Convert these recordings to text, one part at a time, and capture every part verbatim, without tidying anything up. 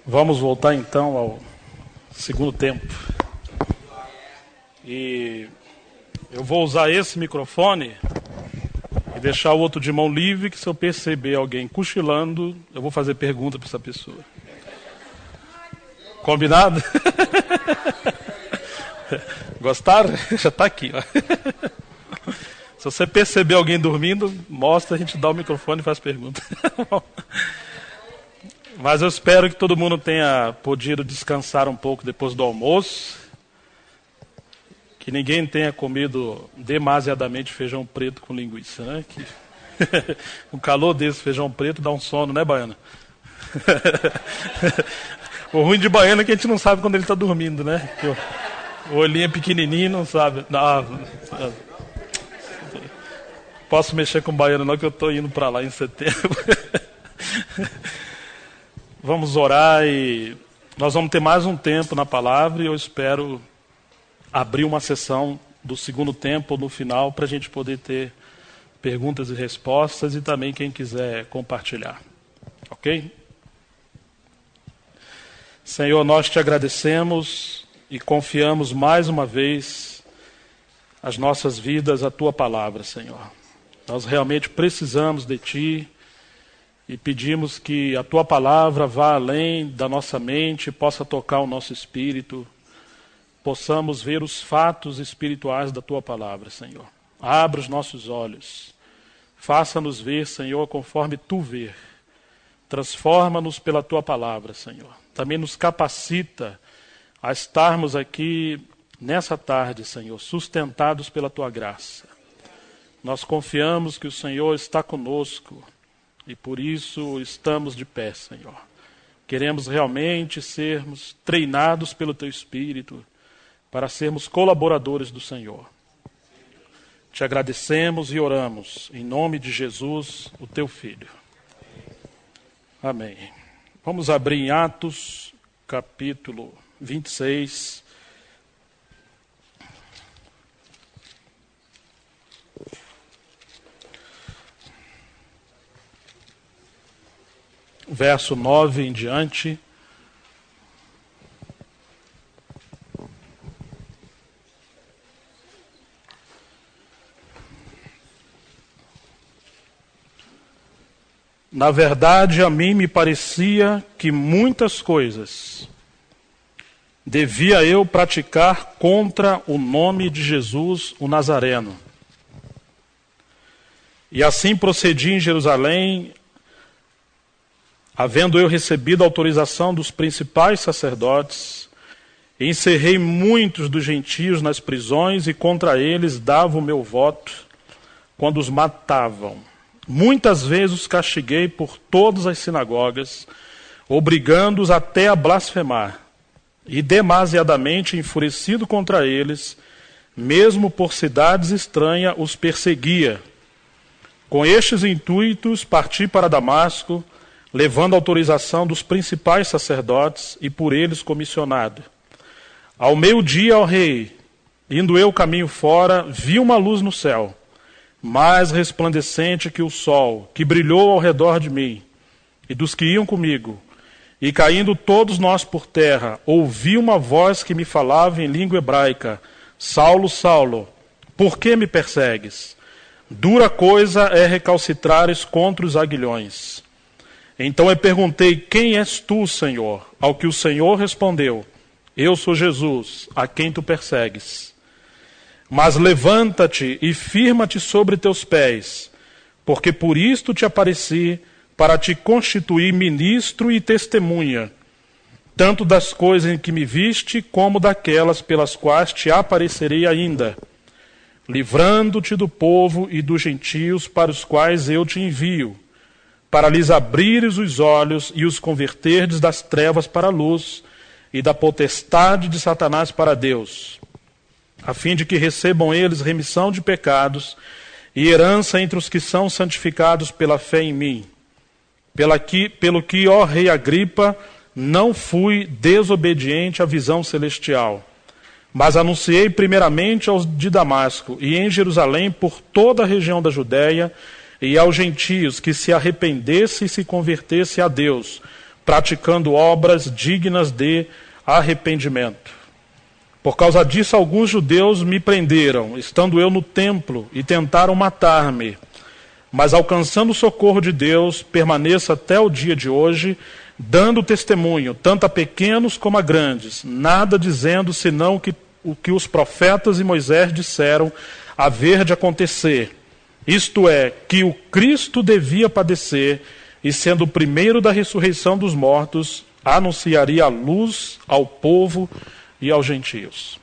Vamos voltar então ao segundo tempo. E eu vou usar esse microfone e deixar o outro de mão livre, que se eu perceber alguém cochilando, eu vou fazer pergunta para essa pessoa. Combinado? Gostaram? Já está aqui, ó. Se você perceber alguém dormindo, mostra, a gente dá o microfone e faz pergunta. Mas eu espero que todo mundo tenha podido descansar um pouco depois do almoço. Que ninguém tenha comido demasiadamente feijão preto com linguiça, né? Que o calor desse feijão preto dá um sono, né, Baiana? O ruim de Baiana é que a gente não sabe quando ele está dormindo, né? Que o, o olhinho é pequenininho, não sabe. Não, posso mexer com Baiana não, que eu estou indo para lá em setembro. Vamos orar e nós vamos ter mais um tempo na palavra e eu espero abrir uma sessão do segundo tempo no final para a gente poder ter perguntas e respostas e também quem quiser compartilhar. Ok? Senhor, nós te agradecemos e confiamos mais uma vez as nossas vidas à tua palavra, Senhor. Nós realmente precisamos de ti. E pedimos que a tua palavra vá além da nossa mente, possa tocar o nosso espírito, possamos ver os fatos espirituais da tua palavra, Senhor. Abra os nossos olhos, faça-nos ver, Senhor, conforme tu vês. Transforma-nos pela tua palavra, Senhor. Também nos capacita a estarmos aqui nessa tarde, Senhor, sustentados pela tua graça. Nós confiamos que o Senhor está conosco. E por isso estamos de pé, Senhor. Queremos realmente sermos treinados pelo Teu Espírito para sermos colaboradores do Senhor. Te agradecemos e oramos em nome de Jesus, o Teu Filho. Amém. Vamos abrir em Atos, capítulo vinte e seis. Verso nove em diante. Na verdade, a mim me parecia que muitas coisas devia eu praticar contra o nome de Jesus, o Nazareno. E assim procedi em Jerusalém, havendo eu recebido a autorização dos principais sacerdotes, encerrei muitos dos gentios nas prisões e contra eles dava o meu voto quando os matavam. Muitas vezes os castiguei por todas as sinagogas, obrigando-os até a blasfemar. E demasiadamente enfurecido contra eles, mesmo por cidades estranhas, os perseguia. Com estes intuitos parti para Damasco, levando a autorização dos principais sacerdotes e por eles comissionado. Ao meio-dia, ó rei, indo eu caminho fora, vi uma luz no céu, mais resplandecente que o sol, que brilhou ao redor de mim e dos que iam comigo. E caindo todos nós por terra, ouvi uma voz que me falava em língua hebraica: Saulo, Saulo, por que me persegues? Dura coisa é recalcitrares contra os aguilhões. Então eu perguntei: quem és tu, Senhor? Ao que o Senhor respondeu: eu sou Jesus, a quem tu persegues. Mas levanta-te e firma-te sobre teus pés, porque por isto te apareci, para te constituir ministro e testemunha, tanto das coisas em que me viste, como daquelas pelas quais te aparecerei ainda, livrando-te do povo e dos gentios para os quais eu te envio, para lhes abrires os olhos e os converterdes das trevas para a luz e da potestade de Satanás para Deus, a fim de que recebam eles remissão de pecados e herança entre os que são santificados pela fé em mim. Pela que, pelo que, ó rei Agripa, não fui desobediente à visão celestial, mas anunciei primeiramente aos de Damasco e em Jerusalém por toda a região da Judéia e aos gentios que se arrependessem e se convertessem a Deus, praticando obras dignas de arrependimento. Por causa disso, alguns judeus me prenderam, estando eu no templo, e tentaram matar-me. Mas alcançando o socorro de Deus, permaneço até o dia de hoje, dando testemunho, tanto a pequenos como a grandes, nada dizendo senão que, o que os profetas e Moisés disseram haver de acontecer. Isto é, que o Cristo devia padecer, e sendo o primeiro da ressurreição dos mortos, anunciaria a luz ao povo e aos gentios.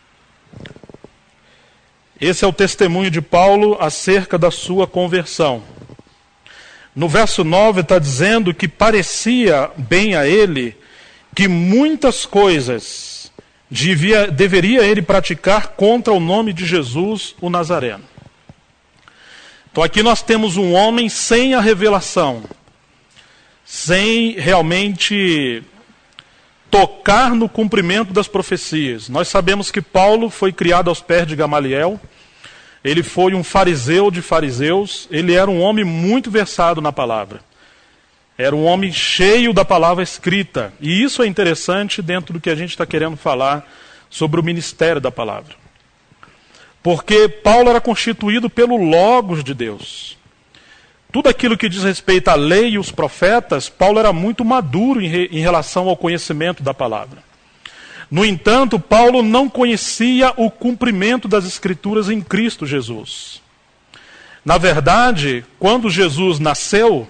Esse é o testemunho de Paulo acerca da sua conversão. No verso nove está dizendo que parecia bem a ele que muitas coisas devia, deveria ele praticar contra o nome de Jesus, o Nazareno. Então aqui nós temos um homem sem a revelação, sem realmente tocar no cumprimento das profecias. Nós sabemos que Paulo foi criado aos pés de Gamaliel, ele foi um fariseu de fariseus, ele era um homem muito versado na palavra. Era um homem cheio da palavra escrita. E isso é interessante dentro do que a gente está querendo falar sobre o ministério da palavra. Porque Paulo era constituído pelo Logos de Deus. Tudo aquilo que diz respeito à lei e os profetas, Paulo era muito maduro em, re, em relação ao conhecimento da palavra. No entanto, Paulo não conhecia o cumprimento das Escrituras em Cristo Jesus. Na verdade, quando Jesus nasceu,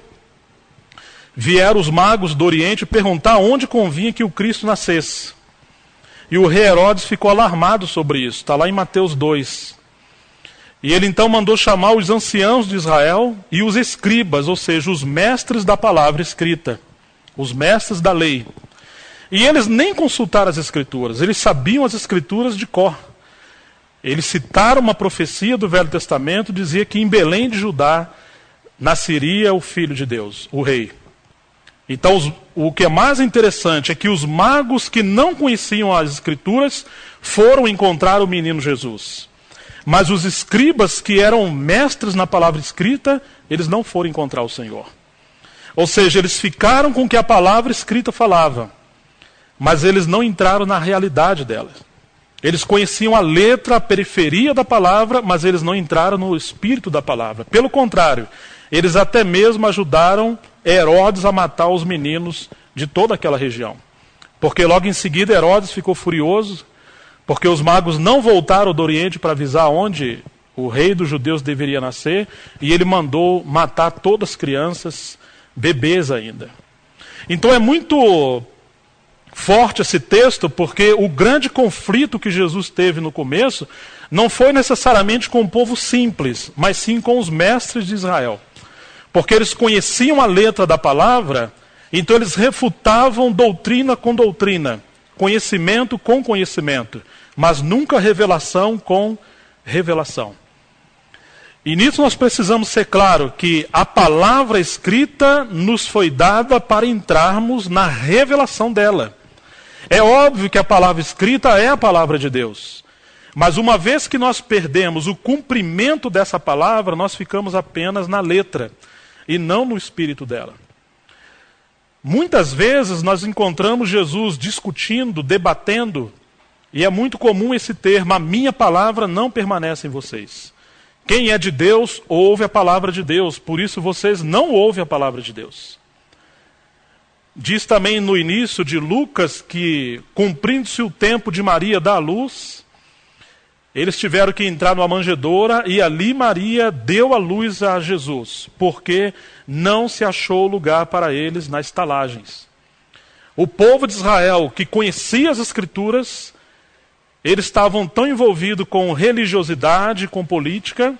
vieram os magos do Oriente perguntar onde convinha que o Cristo nascesse. E o rei Herodes ficou alarmado sobre isso, está lá em Mateus dois. E ele então mandou chamar os anciãos de Israel e os escribas, ou seja, os mestres da palavra escrita, os mestres da lei. E eles nem consultaram as Escrituras, eles sabiam as Escrituras de cor. Eles citaram uma profecia do Velho Testamento, dizia que em Belém de Judá nasceria o Filho de Deus, o Rei. Então os, o que é mais interessante é que os magos que não conheciam as Escrituras foram encontrar o menino Jesus. Mas os escribas que eram mestres na palavra escrita, eles não foram encontrar o Senhor. Ou seja, eles ficaram com o que a palavra escrita falava, mas eles não entraram na realidade dela. Eles conheciam a letra, a periferia da palavra, mas eles não entraram no espírito da palavra. Pelo contrário, eles até mesmo ajudaram Herodes a matar os meninos de toda aquela região. Porque logo em seguida Herodes ficou furioso, porque os magos não voltaram do Oriente para avisar onde o rei dos judeus deveria nascer, e ele mandou matar todas as crianças, bebês ainda. Então é muito forte esse texto, porque o grande conflito que Jesus teve no começo não foi necessariamente com o povo simples, mas sim com os mestres de Israel. Porque eles conheciam a letra da palavra, então eles refutavam doutrina com doutrina, conhecimento com conhecimento, mas nunca revelação com revelação. E nisso nós precisamos ser claro que a palavra escrita nos foi dada para entrarmos na revelação dela. É óbvio que a palavra escrita é a palavra de Deus. Mas uma vez que nós perdemos o cumprimento dessa palavra, nós ficamos apenas na letra e não no espírito dela. Muitas vezes nós encontramos Jesus discutindo, debatendo, e é muito comum esse termo, a minha palavra não permanece em vocês. Quem é de Deus, ouve a palavra de Deus, por isso vocês não ouvem a palavra de Deus. Diz também no início de Lucas que, cumprindo-se o tempo de Maria dar à luz, eles tiveram que entrar numa manjedoura e ali Maria deu a luz a Jesus, porque não se achou lugar para eles nas estalagens. O povo de Israel, que conhecia as Escrituras, eles estavam tão envolvidos com religiosidade, com política,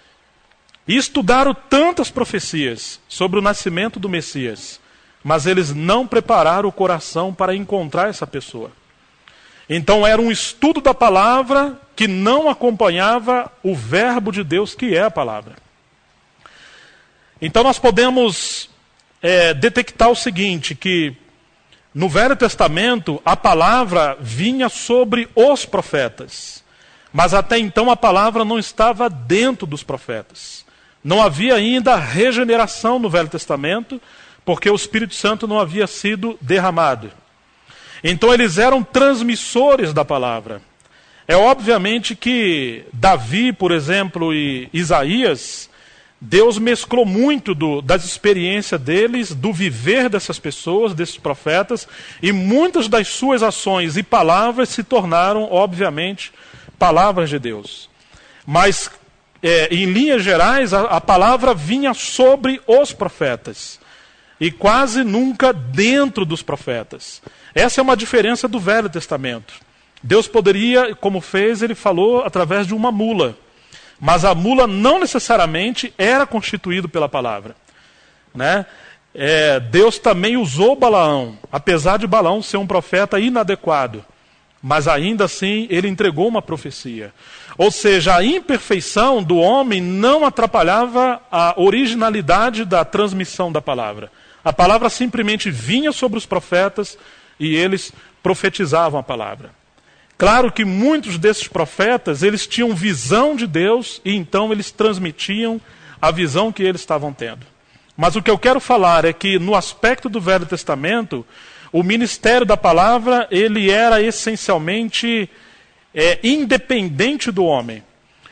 e estudaram tantas profecias sobre o nascimento do Messias, mas eles não prepararam o coração para encontrar essa pessoa. Então era um estudo da palavra que não acompanhava o verbo de Deus, que é a palavra. Então nós podemos é, detectar o seguinte, que no Velho Testamento a palavra vinha sobre os profetas, mas até então a palavra não estava dentro dos profetas. Não havia ainda regeneração no Velho Testamento, porque o Espírito Santo não havia sido derramado. Então eles eram transmissores da palavra. É obviamente que Davi, por exemplo, e Isaías, Deus mesclou muito do, das experiências deles, do viver dessas pessoas, desses profetas, e muitas das suas ações e palavras se tornaram, obviamente, palavras de Deus. Mas, é, em linhas gerais, a, a palavra vinha sobre os profetas, e quase nunca dentro dos profetas. Essa é uma diferença do Velho Testamento. Deus poderia, como fez, ele falou através de uma mula. Mas a mula não necessariamente era constituída pela palavra. Né? É, Deus também usou Balaão, apesar de Balaão ser um profeta inadequado. Mas ainda assim ele entregou uma profecia. Ou seja, a imperfeição do homem não atrapalhava a originalidade da transmissão da palavra. A palavra simplesmente vinha sobre os profetas e eles profetizavam a palavra. Claro que muitos desses profetas, eles tinham visão de Deus e então eles transmitiam a visão que eles estavam tendo. Mas o que eu quero falar é que no aspecto do Velho Testamento, o ministério da palavra, ele era essencialmente é, independente do homem.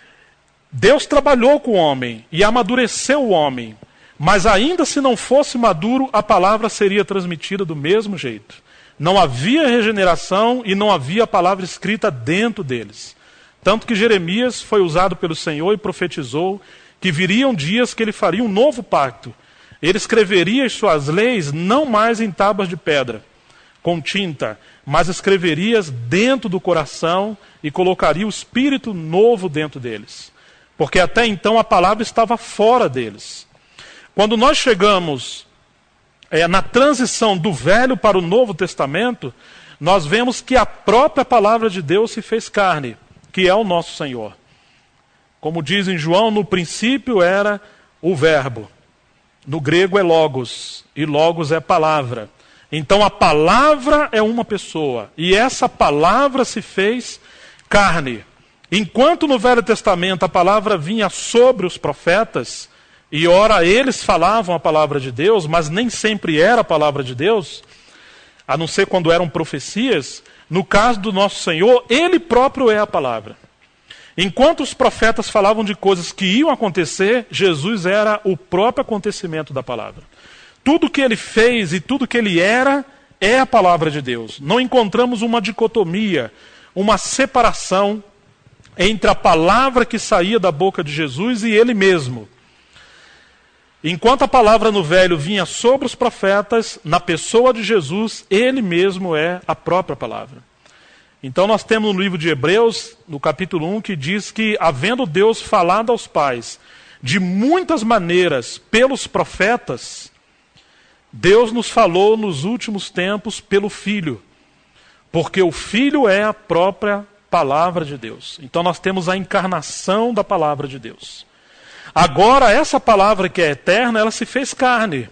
Deus trabalhou com o homem e amadureceu o homem, mas ainda se não fosse maduro, a palavra seria transmitida do mesmo jeito. Não havia regeneração e não havia a palavra escrita dentro deles. Tanto que Jeremias foi usado pelo Senhor e profetizou que viriam dias que ele faria um novo pacto. Ele escreveria as suas leis não mais em tábuas de pedra, com tinta, mas escreveria dentro do coração e colocaria o Espírito novo dentro deles. Porque até então a palavra estava fora deles. Quando nós chegamos é, na transição do Velho para o Novo Testamento, nós vemos que a própria palavra de Deus se fez carne, que é o nosso Senhor. Como diz em João, no princípio era o verbo. No grego é logos, e logos é palavra. Então a palavra é uma pessoa, e essa palavra se fez carne. Enquanto no Velho Testamento a palavra vinha sobre os profetas, e ora eles falavam a palavra de Deus, mas nem sempre era a palavra de Deus, a não ser quando eram profecias, no caso do nosso Senhor, Ele próprio é a palavra. Enquanto os profetas falavam de coisas que iam acontecer, Jesus era o próprio acontecimento da palavra. Tudo que Ele fez e tudo que Ele era, é a palavra de Deus. Não encontramos uma dicotomia, uma separação entre a palavra que saía da boca de Jesus e Ele mesmo. Enquanto a palavra no Velho vinha sobre os profetas, na pessoa de Jesus, Ele mesmo é a própria palavra. Então nós temos no livro de Hebreus, no capítulo um, que diz que, havendo Deus falado aos pais de muitas maneiras pelos profetas, Deus nos falou nos últimos tempos pelo Filho, porque o Filho é a própria palavra de Deus. Então nós temos a encarnação da palavra de Deus. Agora, essa palavra que é eterna, ela se fez carne.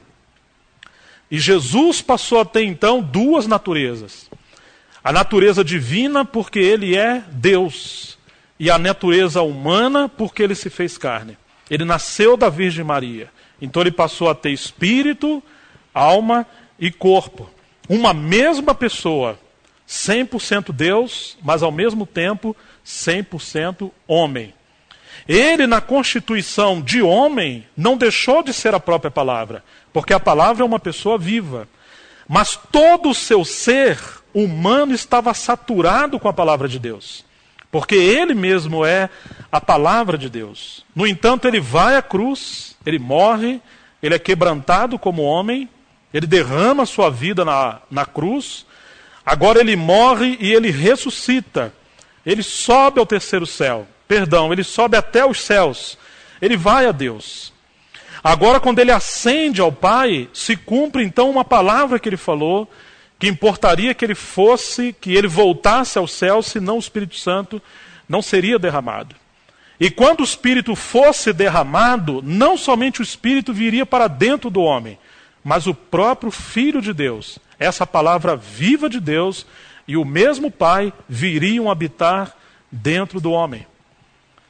E Jesus passou a ter então duas naturezas. A natureza divina, porque Ele é Deus. E a natureza humana, porque Ele se fez carne. Ele nasceu da Virgem Maria. Então Ele passou a ter espírito, alma e corpo. Uma mesma pessoa, cem por cento Deus, mas ao mesmo tempo cem por cento homem. Ele, na constituição de homem, não deixou de ser a própria palavra, porque a palavra é uma pessoa viva. Mas todo o seu ser humano estava saturado com a palavra de Deus, porque Ele mesmo é a palavra de Deus. No entanto, Ele vai à cruz, Ele morre, Ele é quebrantado como homem, Ele derrama a sua vida na, na cruz, agora Ele morre e Ele ressuscita, Ele sobe ao terceiro céu. Perdão, ele sobe até os céus. Ele vai a Deus. Agora, quando ele ascende ao Pai, se cumpre então uma palavra que ele falou, que importaria que ele fosse, que ele voltasse ao céu, senão o Espírito Santo não seria derramado. E quando o Espírito fosse derramado, não somente o Espírito viria para dentro do homem, mas o próprio Filho de Deus, essa palavra viva de Deus, e o mesmo Pai viriam habitar dentro do homem.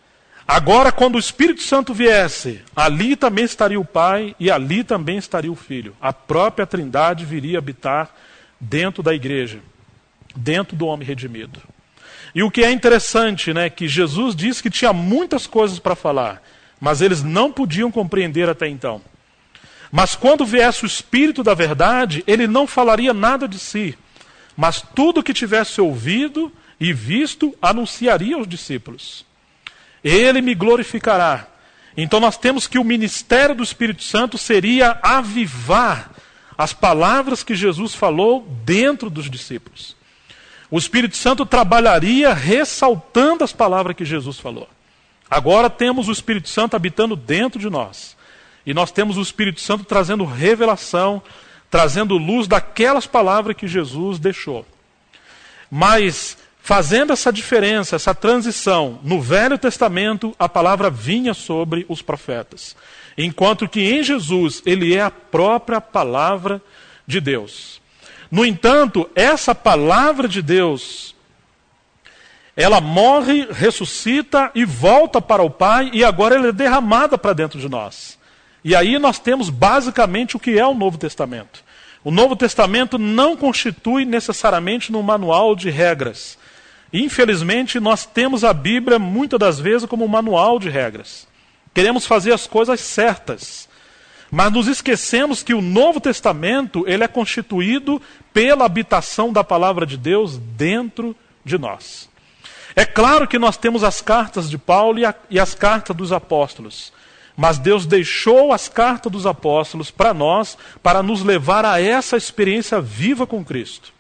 Agora, quando o Espírito Santo viesse, ali também estaria o Pai e ali também estaria o Filho. A própria Trindade viria habitar dentro da igreja, dentro do homem redimido. E o que é interessante, né, que Jesus disse que tinha muitas coisas para falar, mas eles não podiam compreender até então. Mas quando viesse o Espírito da verdade, ele não falaria nada de si, mas tudo que tivesse ouvido e visto, anunciaria aos discípulos. Ele me glorificará. Então nós temos que o ministério do Espírito Santo seria avivar as palavras que Jesus falou dentro dos discípulos. O Espírito Santo trabalharia ressaltando as palavras que Jesus falou. Agora temos o Espírito Santo habitando dentro de nós. E nós temos o Espírito Santo trazendo revelação, trazendo luz daquelas palavras que Jesus deixou. Mas, fazendo essa diferença, essa transição, no Velho Testamento a palavra vinha sobre os profetas. Enquanto que em Jesus ele é a própria palavra de Deus. No entanto, essa palavra de Deus, ela morre, ressuscita e volta para o Pai, e agora ela é derramada para dentro de nós. E aí nós temos basicamente o que é o Novo Testamento. O Novo Testamento não constitui necessariamente um manual de regras. Infelizmente, nós temos a Bíblia muitas das vezes como um manual de regras. Queremos fazer as coisas certas. Mas nos esquecemos que o Novo Testamento ele é constituído pela habitação da palavra de Deus dentro de nós. É claro que nós temos as cartas de Paulo e, a, e as cartas dos apóstolos. Mas Deus deixou as cartas dos apóstolos para nós, para nos levar a essa experiência viva com Cristo.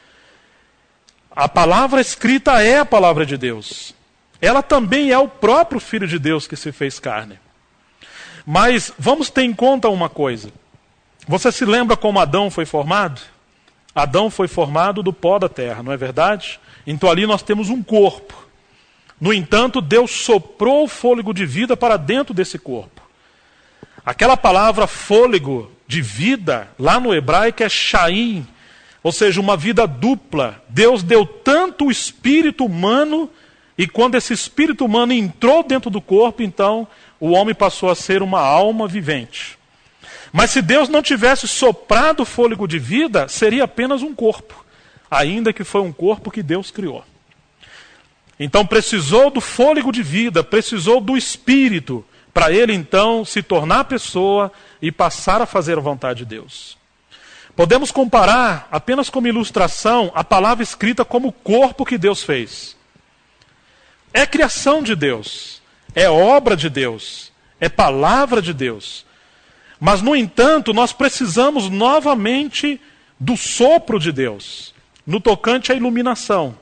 A palavra escrita é a palavra de Deus. Ela também é o próprio Filho de Deus que se fez carne. Mas vamos ter em conta uma coisa. Você se lembra como Adão foi formado? Adão foi formado do pó da terra, não é verdade? Então ali nós temos um corpo. No entanto, Deus soprou o fôlego de vida para dentro desse corpo. Aquela palavra fôlego de vida, lá no hebraico é shaim, ou seja, uma vida dupla. Deus deu tanto o espírito humano, e quando esse espírito humano entrou dentro do corpo, então o homem passou a ser uma alma vivente. Mas se Deus não tivesse soprado o fôlego de vida, seria apenas um corpo, ainda que foi um corpo que Deus criou. Então precisou do fôlego de vida, precisou do Espírito, para ele então se tornar pessoa e passar a fazer a vontade de Deus. Podemos comparar, apenas como ilustração, a palavra escrita como o corpo que Deus fez. É criação de Deus, é obra de Deus, é palavra de Deus. Mas, no entanto, nós precisamos novamente do sopro de Deus, no tocante à iluminação.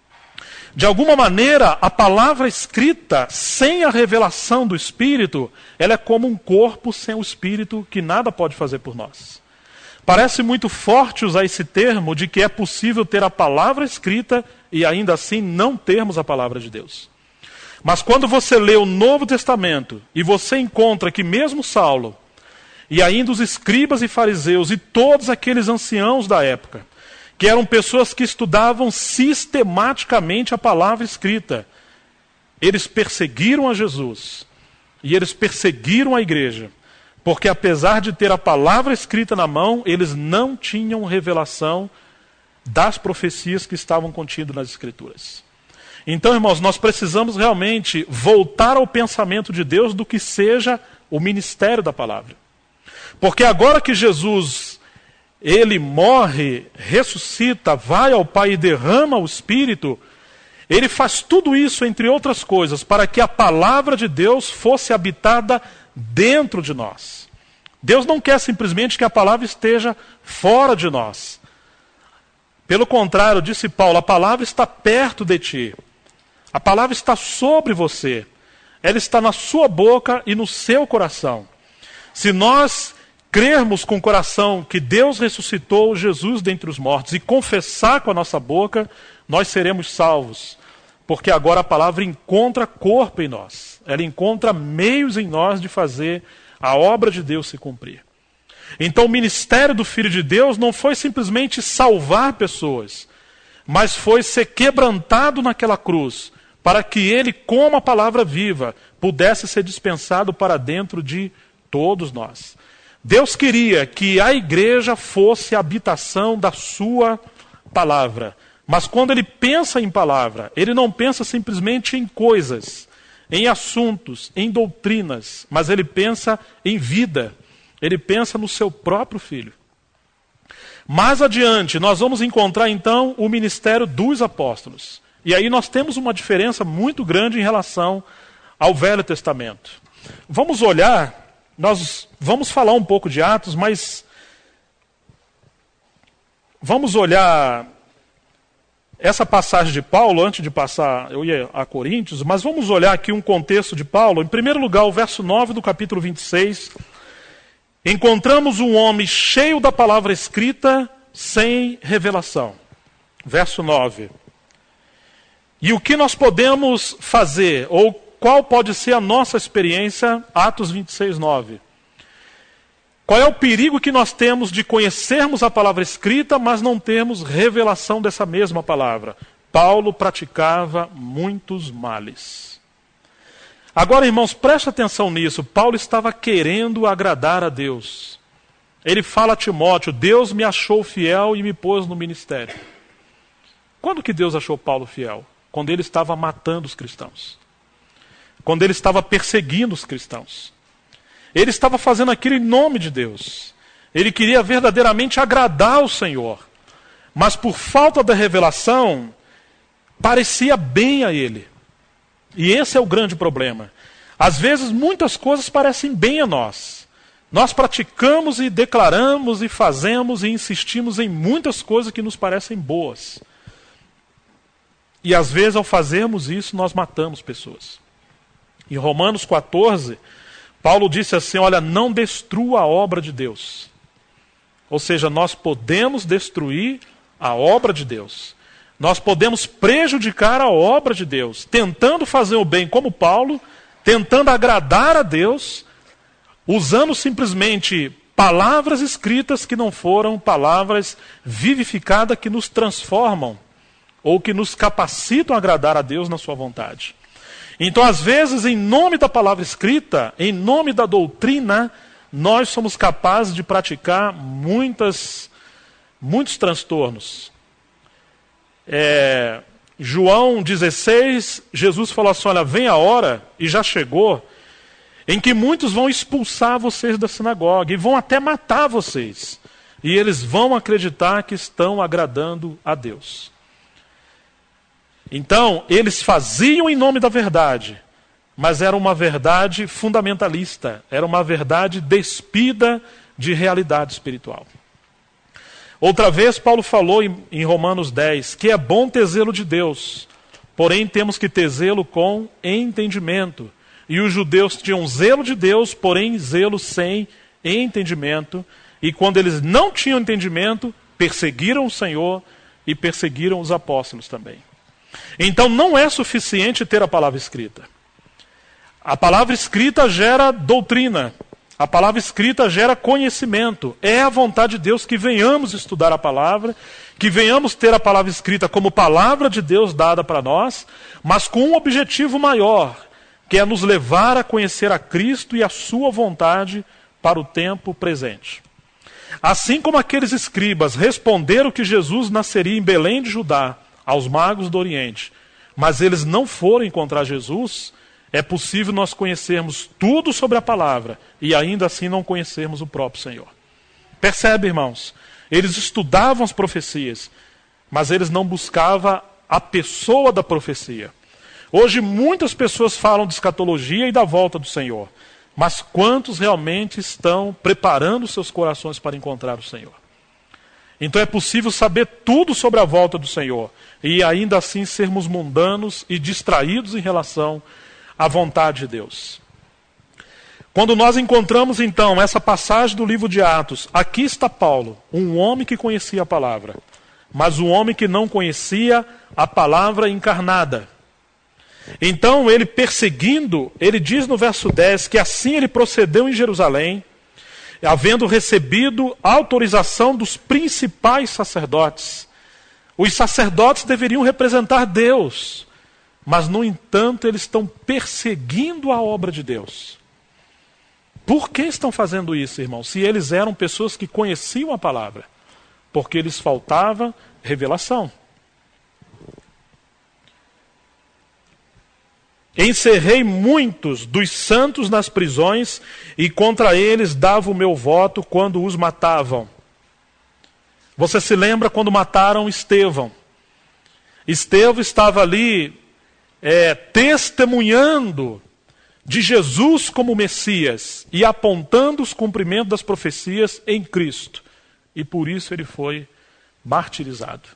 De alguma maneira, a palavra escrita, sem a revelação do Espírito, ela é como um corpo sem o Espírito que nada pode fazer por nós. Parece muito forte usar esse termo de que é possível ter a palavra escrita e ainda assim não termos a palavra de Deus. Mas quando você lê o Novo Testamento e você encontra que mesmo Saulo, e ainda os escribas e fariseus e todos aqueles anciãos da época, que eram pessoas que estudavam sistematicamente a palavra escrita, eles perseguiram a Jesus e eles perseguiram a igreja, porque apesar de ter a palavra escrita na mão, eles não tinham revelação das profecias que estavam contidas nas Escrituras. Então, irmãos, nós precisamos realmente voltar ao pensamento de Deus do que seja o ministério da palavra. Porque agora que Jesus, ele morre, ressuscita, vai ao Pai e derrama o Espírito, ele faz tudo isso, entre outras coisas, para que a palavra de Deus fosse habitada dentro de nós. Deus não quer simplesmente que a palavra esteja fora de nós. Pelo contrário, disse Paulo, a palavra está perto de ti. A palavra está sobre você. Ela está na sua boca e no seu coração. Se nós crermos com o coração que Deus ressuscitou Jesus dentre os mortos e confessar com a nossa boca, nós seremos salvos. Porque agora a palavra encontra corpo em nós. Ela encontra meios em nós de fazer a obra de Deus se cumprir. Então o ministério do Filho de Deus não foi simplesmente salvar pessoas, mas foi ser quebrantado naquela cruz, para que ele, como a palavra viva, pudesse ser dispensado para dentro de todos nós. Deus queria que a igreja fosse a habitação da sua palavra. Mas quando ele pensa em palavra, ele não pensa simplesmente em coisas, em assuntos, em doutrinas, mas ele pensa em vida. Ele pensa no seu próprio Filho. Mais adiante, nós vamos encontrar então o ministério dos apóstolos. E aí nós temos uma diferença muito grande em relação ao Velho Testamento. Vamos olhar, nós vamos falar um pouco de Atos, mas vamos olhar essa passagem de Paulo, antes de passar, eu ia a Coríntios, mas vamos olhar aqui um contexto de Paulo. Em primeiro lugar, o verso nove do capítulo vinte e seis. Encontramos um homem cheio da palavra escrita, sem revelação. Verso nove. E o que nós podemos fazer, ou qual pode ser a nossa experiência? Atos vinte e seis, nove. Qual é o perigo que nós temos de conhecermos a palavra escrita, mas não termos revelação dessa mesma palavra? Paulo praticava muitos males. Agora, irmãos, preste atenção nisso. Paulo estava querendo agradar a Deus. Ele fala a Timóteo: Deus me achou fiel e me pôs no ministério. Quando que Deus achou Paulo fiel? Quando ele estava matando os cristãos. Quando ele estava perseguindo os cristãos. Ele estava fazendo aquilo em nome de Deus. Ele queria verdadeiramente agradar o Senhor. Mas por falta da revelação, parecia bem a ele. E esse é o grande problema. Às vezes muitas coisas parecem bem a nós. Nós praticamos e declaramos e fazemos e insistimos em muitas coisas que nos parecem boas. E às vezes ao fazermos isso, nós matamos pessoas. Em Romanos quatorze... Paulo disse assim: olha, não destrua a obra de Deus. Ou seja, nós podemos destruir a obra de Deus. Nós podemos prejudicar a obra de Deus, tentando fazer o bem como Paulo, tentando agradar a Deus, usando simplesmente palavras escritas que não foram palavras vivificadas que nos transformam, ou que nos capacitam a agradar a Deus na sua vontade. Então, às vezes, em nome da palavra escrita, em nome da doutrina, nós somos capazes de praticar muitas, muitos transtornos. É, João dezesseis, Jesus falou assim: olha, vem a hora, e já chegou, em que muitos vão expulsar vocês da sinagoga, e vão até matar vocês. E eles vão acreditar que estão agradando a Deus. Então, eles faziam em nome da verdade, mas era uma verdade fundamentalista, era uma verdade despida de realidade espiritual. Outra vez, Paulo falou em, em Romanos dez, que é bom ter zelo de Deus, porém temos que ter zelo com entendimento. E os judeus tinham zelo de Deus, porém zelo sem entendimento. E quando eles não tinham entendimento, perseguiram o Senhor e perseguiram os apóstolos também. Então não é suficiente ter a palavra escrita. A palavra escrita gera doutrina. A palavra escrita gera conhecimento. É a vontade de Deus que venhamos estudar a palavra, que venhamos ter a palavra escrita como palavra de Deus dada para nós, mas com um objetivo maior, que é nos levar a conhecer a Cristo e a sua vontade para o tempo presente. Assim como aqueles escribas responderam que Jesus nasceria em Belém de Judá, aos magos do Oriente, mas eles não foram encontrar Jesus, é possível nós conhecermos tudo sobre a palavra e ainda assim não conhecermos o próprio Senhor. Percebe, irmãos? Eles estudavam as profecias, mas eles não buscavam a pessoa da profecia. Hoje muitas pessoas falam de escatologia e da volta do Senhor, mas quantos realmente estão preparando seus corações para encontrar o Senhor? Então é possível saber tudo sobre a volta do Senhor e ainda assim sermos mundanos e distraídos em relação à vontade de Deus. Quando nós encontramos então essa passagem do livro de Atos, aqui está Paulo, um homem que conhecia a palavra, mas um homem que não conhecia a palavra encarnada. Então ele perseguindo, ele diz no verso dez que assim ele procedeu em Jerusalém, havendo recebido autorização dos principais sacerdotes. Os sacerdotes deveriam representar Deus. mas no entanto eles estão perseguindo a obra de Deus. Por que estão fazendo isso, irmãos? Se eles eram pessoas que conheciam a palavra, porque lhes faltava revelação. Encerrei muitos dos santos nas prisões e contra eles dava o meu voto quando os matavam. Você se lembra quando mataram Estevão? Estevão estava ali é, testemunhando de Jesus como Messias e apontando os cumprimentos das profecias em Cristo. E por isso ele foi martirizado.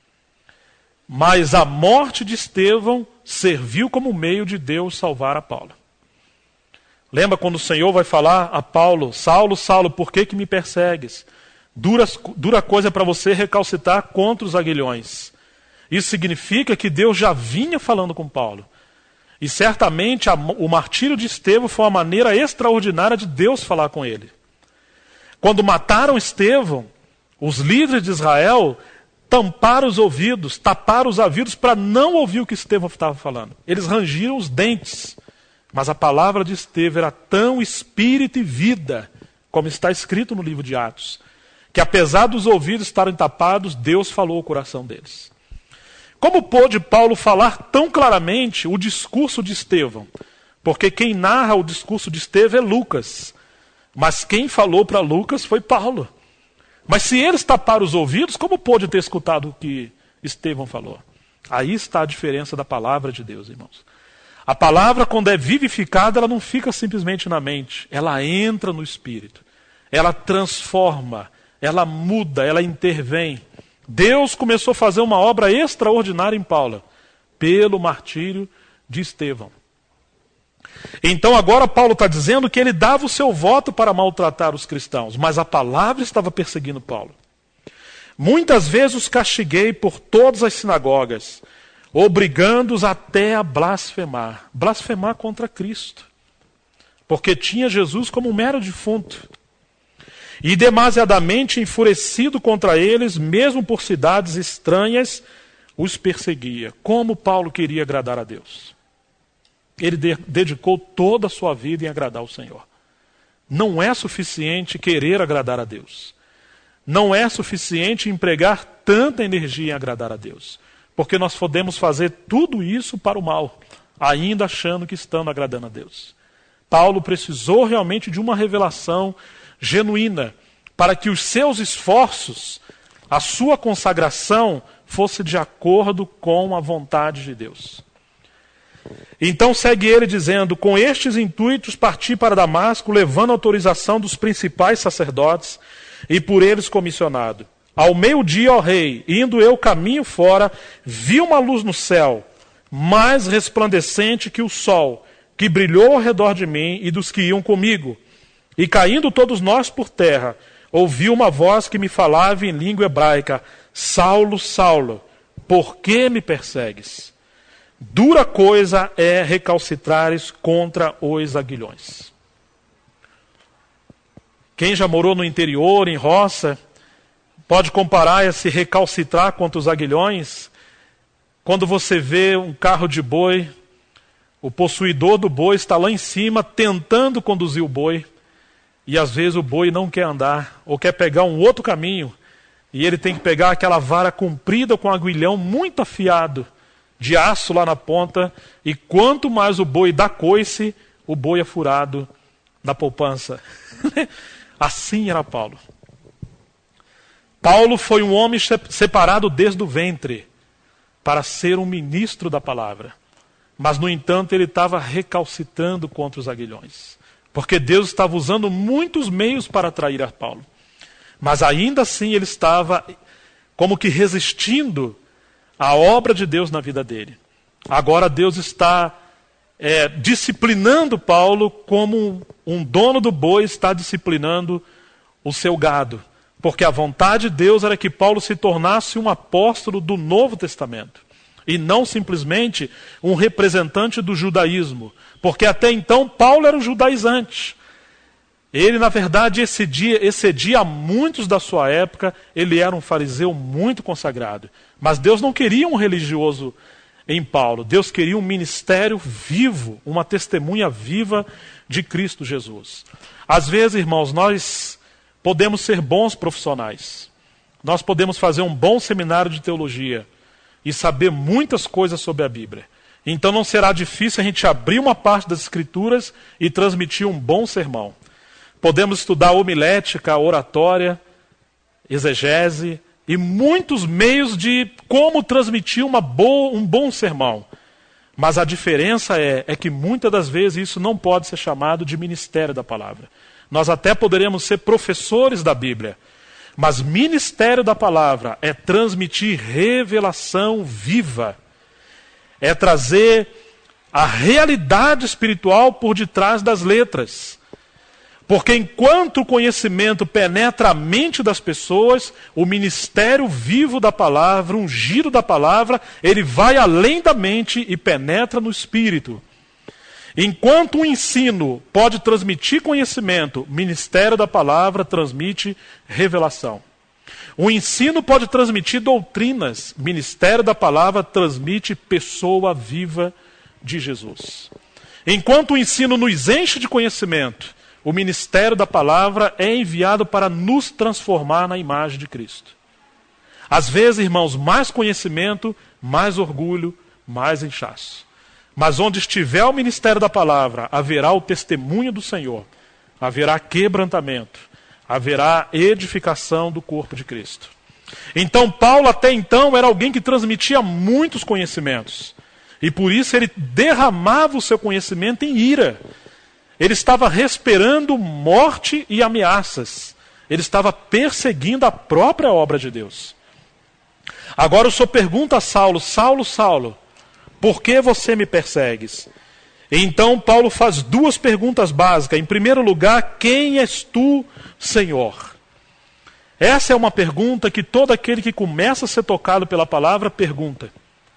Mas a morte de Estevão serviu como meio de Deus salvar a Paulo. Lembra quando o Senhor vai falar a Paulo: Saulo, Saulo, por que que me persegues? Dura, dura coisa para você recalcitar contra os aguilhões. Isso significa que Deus já vinha falando com Paulo. E certamente a, o martírio de Estevão foi uma maneira extraordinária de Deus falar com ele. Quando mataram Estevão, os líderes de Israel tamparam os ouvidos, taparam os ouvidos para não ouvir o que Estevão estava falando. Eles rangiram os dentes. Mas a palavra de Estevão era tão espírito e vida, como está escrito no livro de Atos, que apesar dos ouvidos estarem tapados, Deus falou ao coração deles. Como pôde Paulo falar tão claramente o discurso de Estevão? Porque quem narra o discurso de Estevão é Lucas. Mas quem falou para Lucas foi Paulo. Mas se eles taparam os ouvidos, como pôde ter escutado o que Estevão falou? Aí está a diferença da palavra de Deus, irmãos. A palavra, quando é vivificada, ela não fica simplesmente na mente. Ela entra no espírito. Ela transforma, ela muda, ela intervém. Deus começou a fazer uma obra extraordinária em Paulo, pelo martírio de Estevão. Então agora Paulo está dizendo que ele dava o seu voto para maltratar os cristãos, mas a palavra estava perseguindo Paulo. Muitas vezes os castiguei por todas as sinagogas, obrigando-os até a blasfemar. Blasfemar contra Cristo, porque tinha Jesus como um mero defunto. E demasiadamente enfurecido contra eles, mesmo por cidades estranhas, os perseguia. Como Paulo queria agradar a Deus. Ele de- dedicou toda a sua vida em agradar o Senhor. Não é suficiente querer agradar a Deus. Não é suficiente empregar tanta energia em agradar a Deus. Porque nós podemos fazer tudo isso para o mal, ainda achando que estamos agradando a Deus. Paulo precisou realmente de uma revelação genuína, para que os seus esforços, a sua consagração, fosse de acordo com a vontade de Deus. Então segue ele dizendo: com estes intuitos parti para Damasco, levando autorização dos principais sacerdotes e por eles comissionado. Ao meio-dia, ó rei, indo eu caminho fora, vi uma luz no céu, mais resplandecente que o sol, que brilhou ao redor de mim e dos que iam comigo. E caindo todos nós por terra, ouvi uma voz que me falava em língua hebraica: Saulo, Saulo, por que me persegues? Dura coisa é recalcitrares contra os aguilhões. Quem já morou no interior, em roça, pode comparar esse recalcitrar contra os aguilhões. Quando você vê um carro de boi, o possuidor do boi está lá em cima tentando conduzir o boi, e às vezes o boi não quer andar, ou quer pegar um outro caminho, e ele tem que pegar aquela vara comprida com um aguilhão muito afiado, de aço lá na ponta, e quanto mais o boi dá coice, o boi é furado na poupança. Assim era Paulo. Paulo foi um homem separado desde o ventre para ser um ministro da palavra. Mas, no entanto, ele estava recalcitrando contra os aguilhões. Porque Deus estava usando muitos meios para atrair a Paulo. Mas ainda assim ele estava como que resistindo à obra de Deus na vida dele. Agora Deus está é, disciplinando Paulo como um dono do boi está disciplinando o seu gado. Porque a vontade de Deus era que Paulo se tornasse um apóstolo do Novo Testamento. E não simplesmente um representante do judaísmo. Porque até então Paulo era um judaizante. Ele, na verdade, excedia, excedia a muitos da sua época. Ele era um fariseu muito consagrado. Mas Deus não queria um religioso em Paulo. Deus queria um ministério vivo, uma testemunha viva de Cristo Jesus. Às vezes, irmãos, nós podemos ser bons profissionais. Nós podemos fazer um bom seminário de teologia e saber muitas coisas sobre a Bíblia. Então não será difícil a gente abrir uma parte das Escrituras e transmitir um bom sermão. Podemos estudar homilética, oratória, exegese e muitos meios de como transmitir uma boa, um bom sermão. Mas a diferença é, é que muitas das vezes isso não pode ser chamado de ministério da palavra. Nós até poderemos ser professores da Bíblia, mas ministério da palavra é transmitir revelação viva. É trazer a realidade espiritual por detrás das letras. Porque enquanto o conhecimento penetra a mente das pessoas, o ministério vivo da palavra, um giro da palavra, ele vai além da mente e penetra no espírito. Enquanto o ensino pode transmitir conhecimento, o ministério da palavra transmite revelação. O ensino pode transmitir doutrinas, o ministério da palavra transmite pessoa viva de Jesus. Enquanto o ensino nos enche de conhecimento, o ministério da palavra é enviado para nos transformar na imagem de Cristo. Às vezes, irmãos, mais conhecimento, mais orgulho, mais inchaço. Mas onde estiver o ministério da palavra, haverá o testemunho do Senhor, haverá quebrantamento, haverá edificação do corpo de Cristo. Então Paulo até então era alguém que transmitia muitos conhecimentos. E por isso ele derramava o seu conhecimento em ira. Ele estava respirando morte e ameaças. Ele estava perseguindo a própria obra de Deus. Agora o Senhor pergunta a Saulo, Saulo, Saulo, por que você me persegues? Então Paulo faz duas perguntas básicas. Em primeiro lugar, quem és tu, Senhor? Essa é uma pergunta que todo aquele que começa a ser tocado pela palavra pergunta.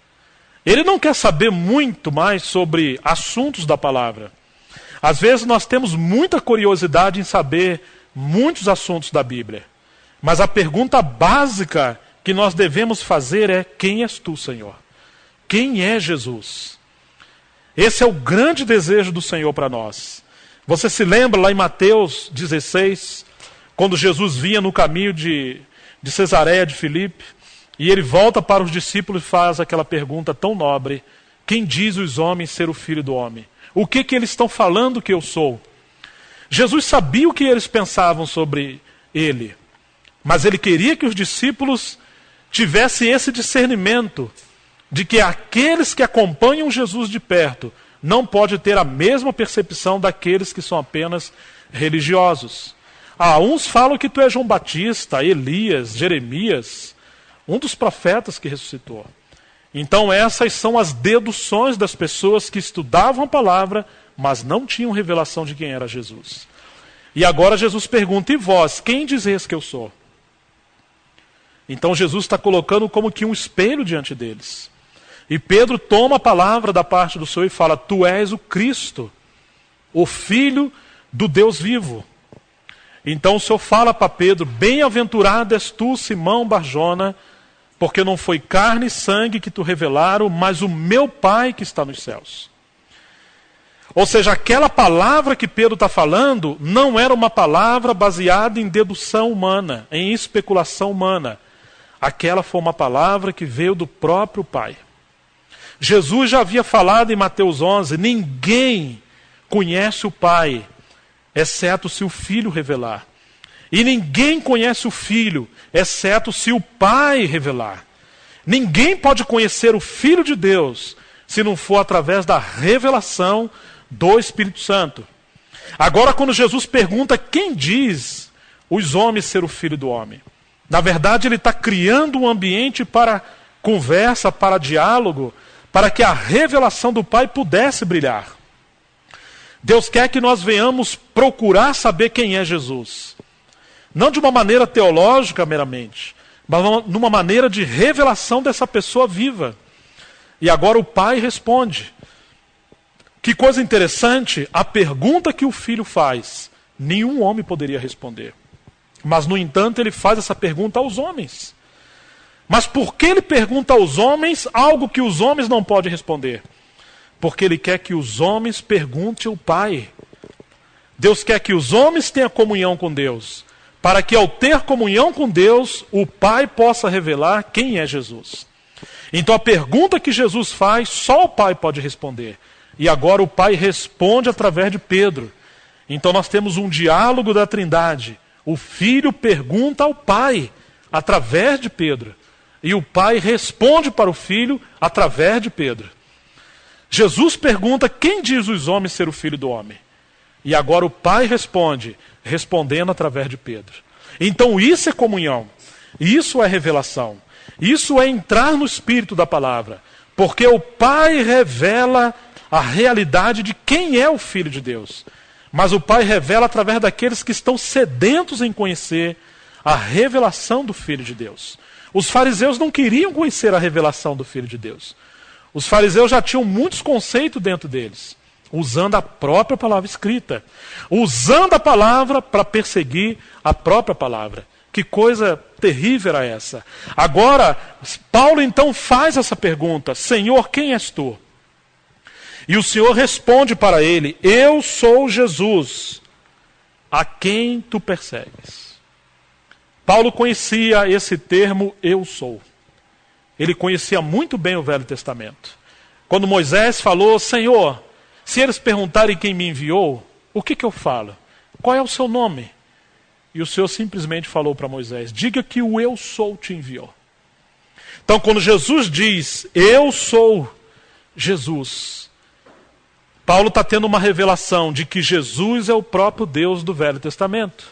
Ele não quer saber muito mais sobre assuntos da palavra. Às vezes nós temos muita curiosidade em saber muitos assuntos da Bíblia. Mas a pergunta básica que nós devemos fazer é: quem és tu, Senhor? Quem é Jesus? Esse é o grande desejo do Senhor para nós. Você se lembra lá em Mateus dezesseis, quando Jesus vinha no caminho de, de Cesareia de Filipe, e ele volta para os discípulos e faz aquela pergunta tão nobre: quem diz os homens ser o Filho do Homem? O que que eles estão falando que eu sou? Jesus sabia o que eles pensavam sobre ele, mas ele queria que os discípulos tivessem esse discernimento de que aqueles que acompanham Jesus de perto não pode ter a mesma percepção daqueles que são apenas religiosos. Ah, uns falam que tu és João Batista, Elias, Jeremias, um dos profetas que ressuscitou. Então essas são as deduções das pessoas que estudavam a palavra, mas não tinham revelação de quem era Jesus. E agora Jesus pergunta: e vós, quem dizeis que eu sou? Então Jesus está colocando como que um espelho diante deles. E Pedro toma a palavra da parte do Senhor e fala: tu és o Cristo, o Filho do Deus vivo. Então o Senhor fala para Pedro: bem-aventurado és tu, Simão Barjona, porque não foi carne e sangue que tu revelaram, mas o meu Pai que está nos céus. Ou seja, aquela palavra que Pedro está falando não era uma palavra baseada em dedução humana, em especulação humana. Aquela foi uma palavra que veio do próprio Pai. Jesus já havia falado em Mateus onze: ninguém conhece o Pai, exceto se o Filho revelar. E ninguém conhece o Filho, exceto se o Pai revelar. Ninguém pode conhecer o Filho de Deus se não for através da revelação do Espírito Santo. Agora, quando Jesus pergunta quem diz os homens ser o Filho do Homem, na verdade ele está criando um ambiente para conversa, para diálogo, para que a revelação do Pai pudesse brilhar. Deus quer que nós venhamos procurar saber quem é Jesus. Não de uma maneira teológica meramente, mas numa maneira de revelação dessa pessoa viva. E agora o Pai responde. Que coisa interessante, a pergunta que o Filho faz, nenhum homem poderia responder. Mas, no entanto, ele faz essa pergunta aos homens. Mas por que ele pergunta aos homens algo que os homens não podem responder? Porque ele quer que os homens perguntem ao Pai. Deus quer que os homens tenham comunhão com Deus, para que ao ter comunhão com Deus, o Pai possa revelar quem é Jesus. Então a pergunta que Jesus faz, só o Pai pode responder. E agora o Pai responde através de Pedro. Então nós temos um diálogo da Trindade. O Filho pergunta ao Pai, através de Pedro. E o Pai responde para o Filho, através de Pedro. Jesus pergunta quem diz os homens ser o Filho do Homem. E agora o Pai responde, respondendo através de Pedro. Então isso é comunhão. Isso é revelação. Isso é entrar no espírito da palavra. Porque o Pai revela a realidade de quem é o Filho de Deus. Mas o Pai revela através daqueles que estão sedentos em conhecer a revelação do Filho de Deus. Os fariseus não queriam conhecer a revelação do Filho de Deus. Os fariseus já tinham muitos conceitos dentro deles, usando a própria palavra escrita, usando a palavra para perseguir a própria palavra. Que coisa terrível era essa. Agora, Paulo então faz essa pergunta: Senhor, quem és tu? E o Senhor responde para ele: eu sou Jesus, a quem tu persegues. Paulo conhecia esse termo eu sou. Ele conhecia muito bem o Velho Testamento. Quando Moisés falou: Senhor, se eles perguntarem quem me enviou, o que que eu falo? Qual é o seu nome? E o Senhor simplesmente falou para Moisés: diga que o eu sou te enviou. Então quando Jesus diz eu sou Jesus, Paulo está tendo uma revelação de que Jesus é o próprio Deus do Velho Testamento.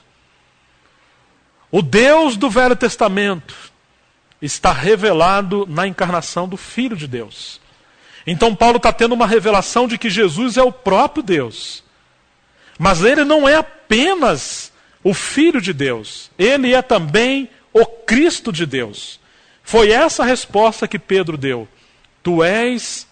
O Deus do Velho Testamento está revelado na encarnação do Filho de Deus. Então Paulo está tendo uma revelação de que Jesus é o próprio Deus. Mas ele não é apenas o Filho de Deus. Ele é também o Cristo de Deus. Foi essa a resposta que Pedro deu. Tu és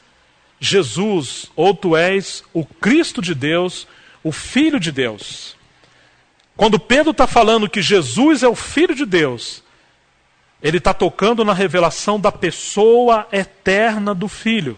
Jesus, ou tu és o Cristo de Deus, o Filho de Deus. Quando Pedro está falando que Jesus é o Filho de Deus, ele está tocando na revelação da pessoa eterna do Filho.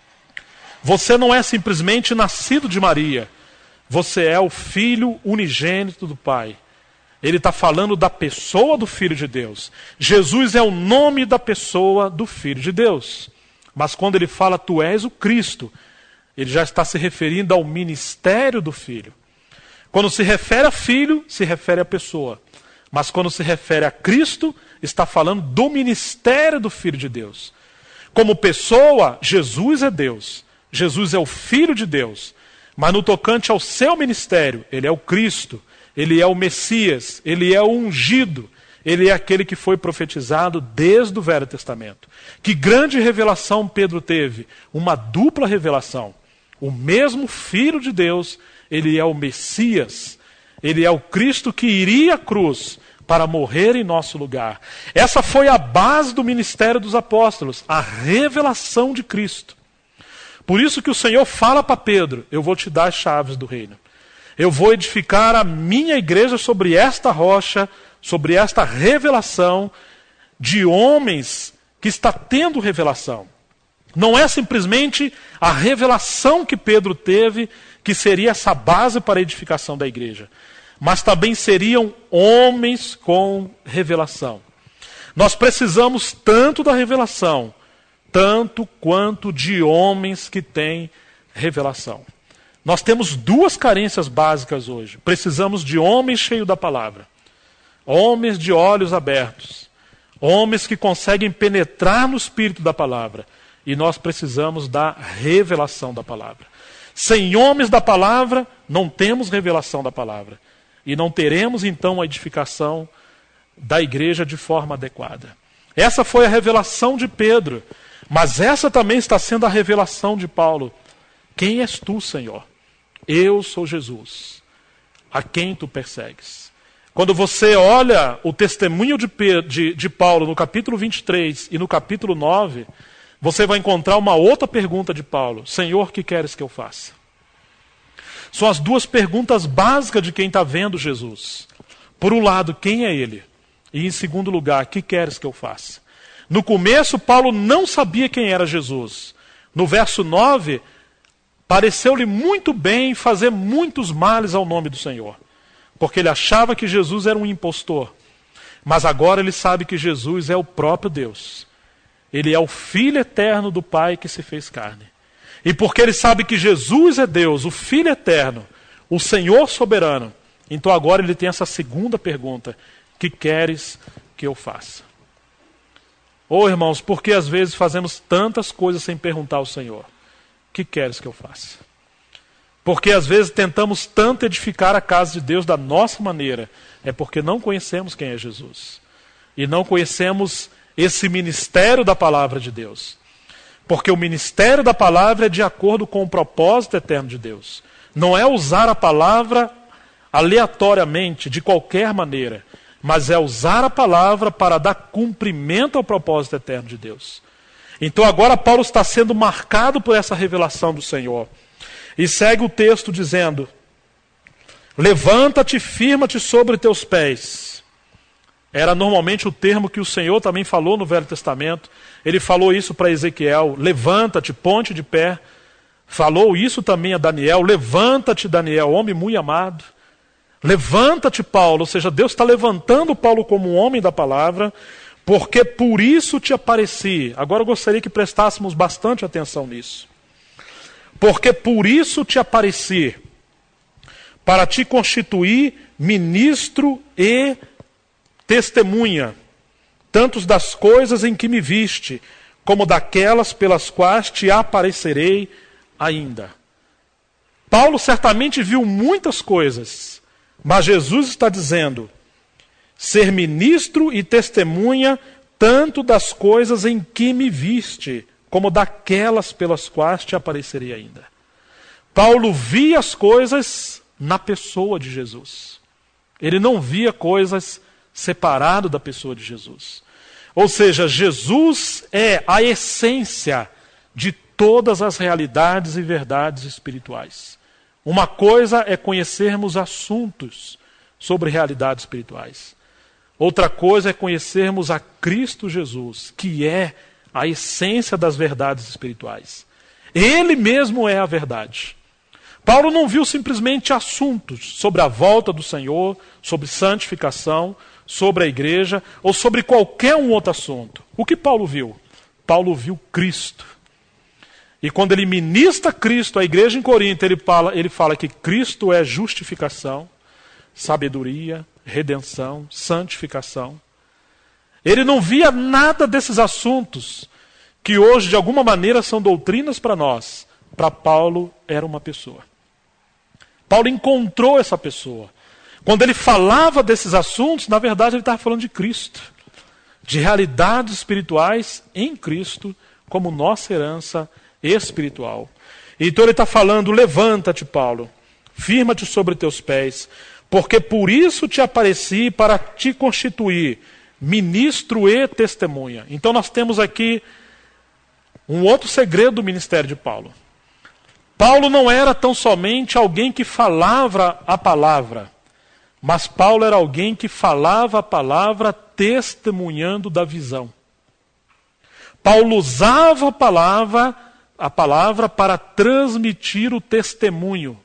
Você não é simplesmente nascido de Maria. Você é o Filho unigênito do Pai. Ele está falando da pessoa do Filho de Deus. Jesus é o nome da pessoa do Filho de Deus. Mas quando ele fala tu és o Cristo, ele já está se referindo ao ministério do Filho. Quando se refere a Filho, se refere à pessoa. Mas quando se refere a Cristo, está falando do ministério do Filho de Deus. Como pessoa, Jesus é Deus. Jesus é o Filho de Deus. Mas no tocante ao seu ministério, ele é o Cristo, ele é o Messias, ele é o ungido, ele é aquele que foi profetizado desde o Velho Testamento. Que grande revelação Pedro teve, uma dupla revelação. O mesmo Filho de Deus, ele é o Messias, ele é o Cristo que iria à cruz para morrer em nosso lugar. Essa foi a base do ministério dos apóstolos, a revelação de Cristo. Por isso que o Senhor fala para Pedro: eu vou te dar as chaves do reino. Eu vou edificar a minha igreja sobre esta rocha, sobre esta revelação de homens que está tendo revelação. Não é simplesmente a revelação que Pedro teve que seria essa base para a edificação da igreja, mas também seriam homens com revelação. Nós precisamos tanto da revelação, tanto quanto de homens que têm revelação. Nós temos duas carências básicas hoje. Precisamos de homens cheios da palavra, homens de olhos abertos, homens que conseguem penetrar no espírito da palavra. E nós precisamos da revelação da palavra. Sem homens da palavra, não temos revelação da palavra. E não teremos então a edificação da igreja de forma adequada. Essa foi a revelação de Pedro. Mas essa também está sendo a revelação de Paulo. Quem és tu, Senhor? Eu sou Jesus, a quem tu persegues. Quando você olha o testemunho de, Pedro, de, de Paulo no capítulo vinte e três e no capítulo nove, você vai encontrar uma outra pergunta de Paulo. Senhor, que queres que eu faça? São as duas perguntas básicas de quem está vendo Jesus. Por um lado, quem é ele? E em segundo lugar, que queres que eu faça? No começo, Paulo não sabia quem era Jesus. No verso nove, pareceu-lhe muito bem fazer muitos males ao nome do Senhor, porque ele achava que Jesus era um impostor. Mas agora ele sabe que Jesus é o próprio Deus. Ele é o Filho eterno do Pai que se fez carne. E porque ele sabe que Jesus é Deus, o Filho eterno, o Senhor soberano, então agora ele tem essa segunda pergunta: que queres que eu faça? Ô oh, irmãos, por que às vezes fazemos tantas coisas sem perguntar ao Senhor? Que queres que eu faça? Porque às vezes tentamos tanto edificar a casa de Deus da nossa maneira, é porque não conhecemos quem é Jesus. E não conhecemos esse ministério da palavra de Deus. Porque o ministério da palavra é de acordo com o propósito eterno de Deus. Não é usar a palavra aleatoriamente, de qualquer maneira, mas é usar a palavra para dar cumprimento ao propósito eterno de Deus. Então agora Paulo está sendo marcado por essa revelação do Senhor. E segue o texto dizendo: levanta-te, firma-te sobre teus pés. Era normalmente o termo que o Senhor também falou no Velho Testamento. Ele falou isso para Ezequiel: levanta-te, ponte de pé. Falou isso também a Daniel: levanta-te, Daniel, homem muito amado. Levanta-te, Paulo. Ou seja, Deus está levantando Paulo como um homem da palavra, porque por isso te apareci. Agora eu gostaria que prestássemos bastante atenção nisso. Porque por isso te apareci, para te constituir ministro e testemunha, tanto das coisas em que me viste, como daquelas pelas quais te aparecerei ainda. Paulo certamente viu muitas coisas, mas Jesus está dizendo: ser ministro e testemunha tanto das coisas em que me viste, como daquelas pelas quais te aparecerei ainda. Paulo via as coisas na pessoa de Jesus. Ele não via coisas separado da pessoa de Jesus. Ou seja, Jesus é a essência de todas as realidades e verdades espirituais. Uma coisa é conhecermos assuntos sobre realidades espirituais. Outra coisa é conhecermos a Cristo Jesus, que é a essência das verdades espirituais. Ele mesmo é a verdade. Paulo não viu simplesmente assuntos sobre a volta do Senhor, sobre santificação, sobre a igreja, ou sobre qualquer um outro assunto. O que Paulo viu? Paulo viu Cristo. E quando ele ministra Cristo à igreja em Corinto, ele fala, ele fala que Cristo é justificação, sabedoria, redenção, santificação. Ele não via nada desses assuntos que hoje, de alguma maneira, são doutrinas para nós. Para Paulo, era uma pessoa. Paulo encontrou essa pessoa. Quando ele falava desses assuntos, na verdade ele estava falando de Cristo. De realidades espirituais em Cristo, como nossa herança espiritual. Então ele está falando: levanta-te, Paulo, firma-te sobre teus pés, porque por isso te apareci, para te constituir ministro e testemunha. Então nós temos aqui um outro segredo do ministério de Paulo. Paulo não era tão somente alguém que falava a palavra, mas Paulo era alguém que falava a palavra testemunhando da visão. Paulo usava a palavra, a palavra para transmitir o testemunho.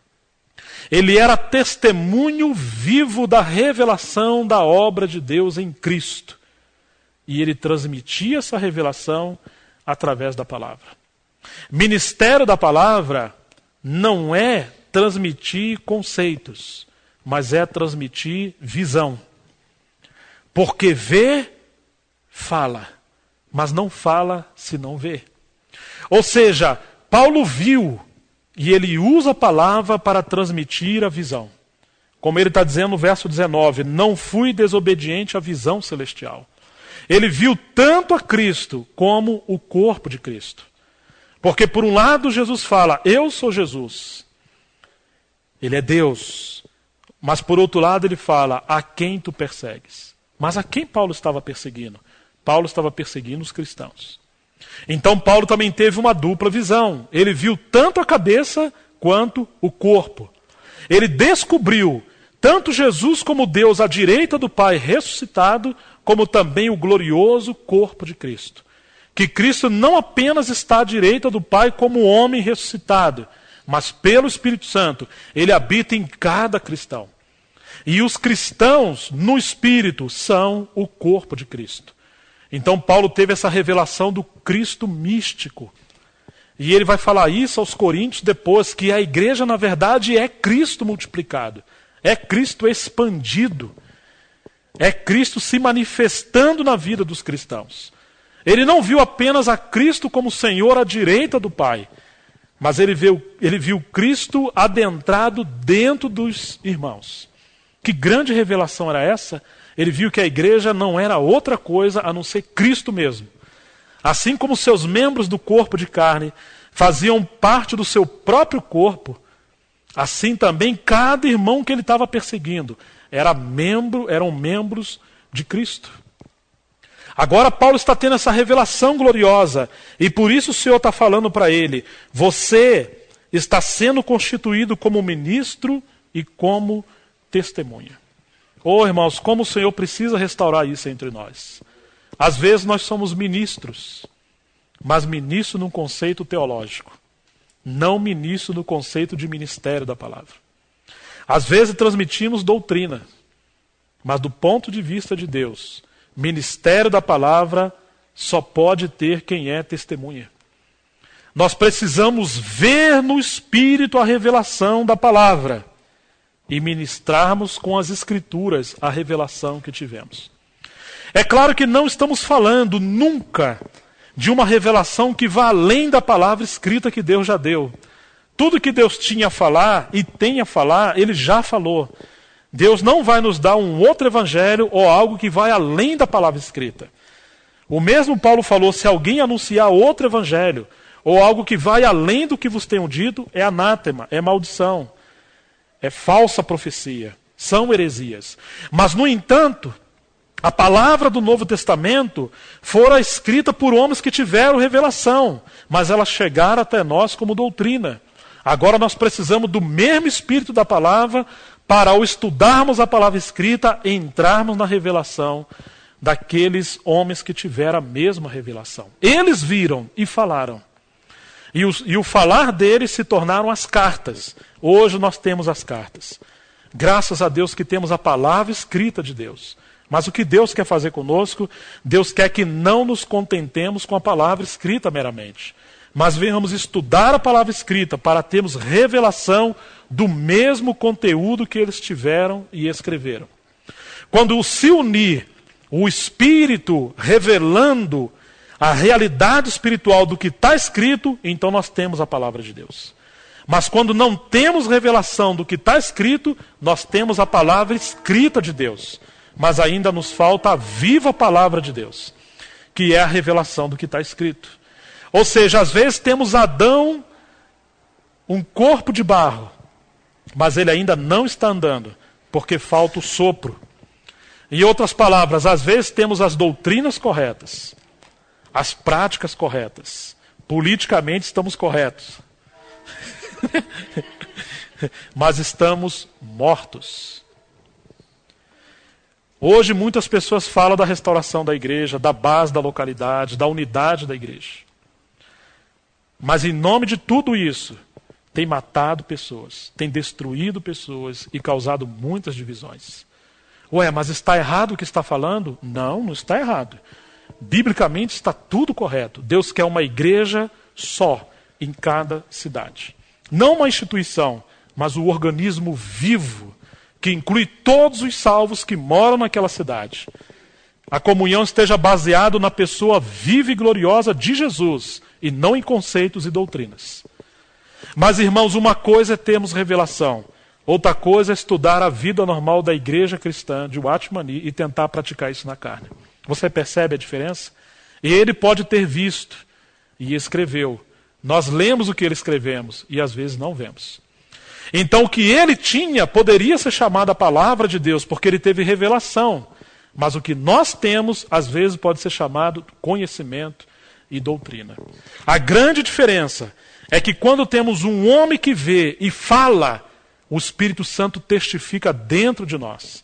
Ele era testemunho vivo da revelação da obra de Deus em Cristo. E ele transmitia essa revelação através da palavra. Ministério da palavra não é transmitir conceitos, mas é transmitir visão. Porque vê, fala, mas não fala se não vê. Ou seja, Paulo viu, e ele usa a palavra para transmitir a visão. Como ele está dizendo no verso dezenove, não fui desobediente à visão celestial. Ele viu tanto a Cristo como o corpo de Cristo. Porque por um lado Jesus fala: eu sou Jesus. Ele é Deus. Mas por outro lado ele fala: a quem tu persegues? Mas a quem Paulo estava perseguindo? Paulo estava perseguindo os cristãos. Então Paulo também teve uma dupla visão. Ele viu tanto a cabeça quanto o corpo. Ele descobriu tanto Jesus como Deus à direita do Pai ressuscitado, como também o glorioso corpo de Cristo. Que Cristo não apenas está à direita do Pai como homem ressuscitado, mas pelo Espírito Santo, ele habita em cada cristão. E os cristãos no Espírito são o corpo de Cristo. Então Paulo teve essa revelação do Cristo místico. E ele vai falar isso aos Coríntios depois, que a igreja na verdade é Cristo multiplicado. É Cristo expandido. É Cristo se manifestando na vida dos cristãos. Ele não viu apenas a Cristo como Senhor à direita do Pai, mas ele viu, ele viu Cristo adentrado dentro dos irmãos. Que grande revelação era essa? Ele viu que a igreja não era outra coisa a não ser Cristo mesmo. Assim como seus membros do corpo de carne faziam parte do seu próprio corpo, assim também cada irmão que ele estava perseguindo era membro, eram membros de Cristo. Agora Paulo está tendo essa revelação gloriosa e por isso o Senhor está falando para ele: você está sendo constituído como ministro e como testemunha. Oh, irmãos, como o Senhor precisa restaurar isso entre nós. Às vezes nós somos ministros, mas ministro num conceito teológico, não ministro no conceito de ministério da palavra. Às vezes transmitimos doutrina, mas do ponto de vista de Deus, ministério da palavra só pode ter quem é testemunha. Nós precisamos ver no Espírito a revelação da palavra e ministrarmos com as Escrituras a revelação que tivemos. É claro que não estamos falando nunca de uma revelação que vá além da palavra escrita que Deus já deu. Tudo que Deus tinha a falar e tem a falar, Ele já falou. Deus não vai nos dar um outro evangelho ou algo que vai além da palavra escrita. O mesmo Paulo falou: se alguém anunciar outro evangelho ou algo que vai além do que vos tenho dito, é anátema, é maldição, é falsa profecia, são heresias. Mas, no entanto, a palavra do Novo Testamento fora escrita por homens que tiveram revelação, mas elas chegaram até nós como doutrina. Agora nós precisamos do mesmo Espírito da palavra para, ao estudarmos a palavra escrita, entrarmos na revelação daqueles homens que tiveram a mesma revelação. Eles viram e falaram. E, os, e o falar deles se tornaram as cartas. Hoje nós temos as cartas. Graças a Deus que temos a palavra escrita de Deus. Mas o que Deus quer fazer conosco? Deus quer que não nos contentemos com a palavra escrita meramente, mas venhamos estudar a palavra escrita para termos revelação do mesmo conteúdo que eles tiveram e escreveram. Quando se unir o Espírito revelando a realidade espiritual do que está escrito, então nós temos a palavra de Deus. Mas quando não temos revelação do que está escrito, nós temos a palavra escrita de Deus. Mas ainda nos falta a viva palavra de Deus, que é a revelação do que está escrito. Ou seja, às vezes temos Adão, um corpo de barro, mas ele ainda não está andando, porque falta o sopro. Em outras palavras, às vezes temos as doutrinas corretas, as práticas corretas, politicamente estamos corretos, mas estamos mortos. Hoje muitas pessoas falam da restauração da igreja, da base da localidade, da unidade da igreja. Mas em nome de tudo isso, tem matado pessoas, tem destruído pessoas e causado muitas divisões. Ué, mas está errado o que está falando? Não, não está errado. Biblicamente está tudo correto. Deus quer uma igreja só em cada cidade. Não uma instituição, mas o organismo vivo, que inclui todos os salvos que moram naquela cidade. A comunhão esteja baseada na pessoa viva e gloriosa de Jesus, e não em conceitos e doutrinas. Mas, irmãos, uma coisa é termos revelação, outra coisa é estudar a vida normal da igreja cristã de Watmani e tentar praticar isso na carne. Você percebe a diferença? E ele pode ter visto e escreveu. Nós lemos o que ele escrevemos e às vezes não vemos. Então o que ele tinha poderia ser chamado a palavra de Deus, porque ele teve revelação. Mas o que nós temos, às vezes, pode ser chamado conhecimento e doutrina. A grande diferença é que quando temos um homem que vê e fala, o Espírito Santo testifica dentro de nós.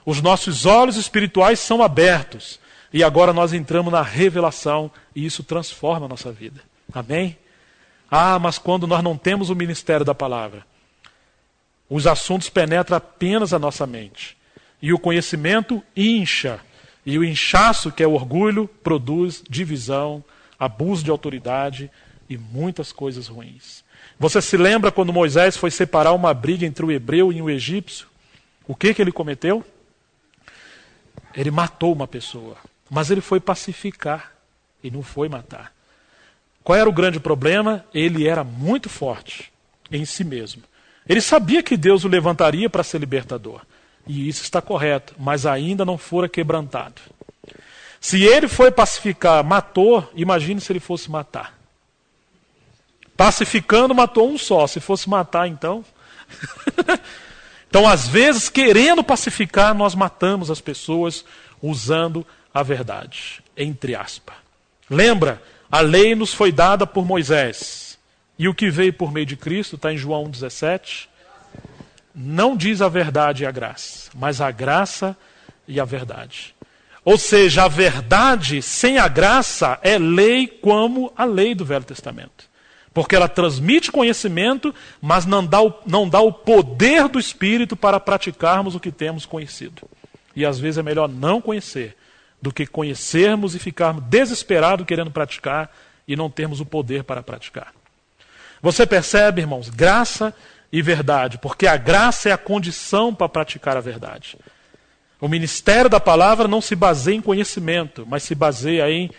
Os nossos olhos espirituais são abertos. E agora nós entramos na revelação e isso transforma a nossa vida. Amém? Ah, mas quando nós não temos o ministério da palavra, os assuntos penetram apenas a nossa mente. E o conhecimento incha. E o inchaço, que é o orgulho, produz divisão, abuso de autoridade e muitas coisas ruins. Você se lembra quando Moisés foi separar uma briga entre o hebreu e o egípcio? O que, que ele cometeu? Ele matou uma pessoa. Mas ele foi pacificar e não foi matar. Qual era o grande problema? Ele era muito forte em si mesmo. Ele sabia que Deus o levantaria para ser libertador. E isso está correto, mas ainda não fora quebrantado. Se ele foi pacificar, matou, imagine se ele fosse matar. Pacificando, matou um só. Se fosse matar, então... Então, às vezes, querendo pacificar, nós matamos as pessoas usando a verdade, entre aspas. Lembra? A lei nos foi dada por Moisés. E o que veio por meio de Cristo, está em João um, dezessete. Não diz a verdade e a graça, mas a graça e a verdade. Ou seja, a verdade sem a graça é lei como a lei do Velho Testamento. Porque ela transmite conhecimento, mas não dá o, não dá o poder do Espírito para praticarmos o que temos conhecido. E às vezes é melhor não conhecer do que conhecermos e ficarmos desesperados querendo praticar e não termos o poder para praticar. Você percebe, irmãos, graça e verdade, porque a graça é a condição para praticar a verdade. O ministério da palavra não se baseia em conhecimento, mas se baseia em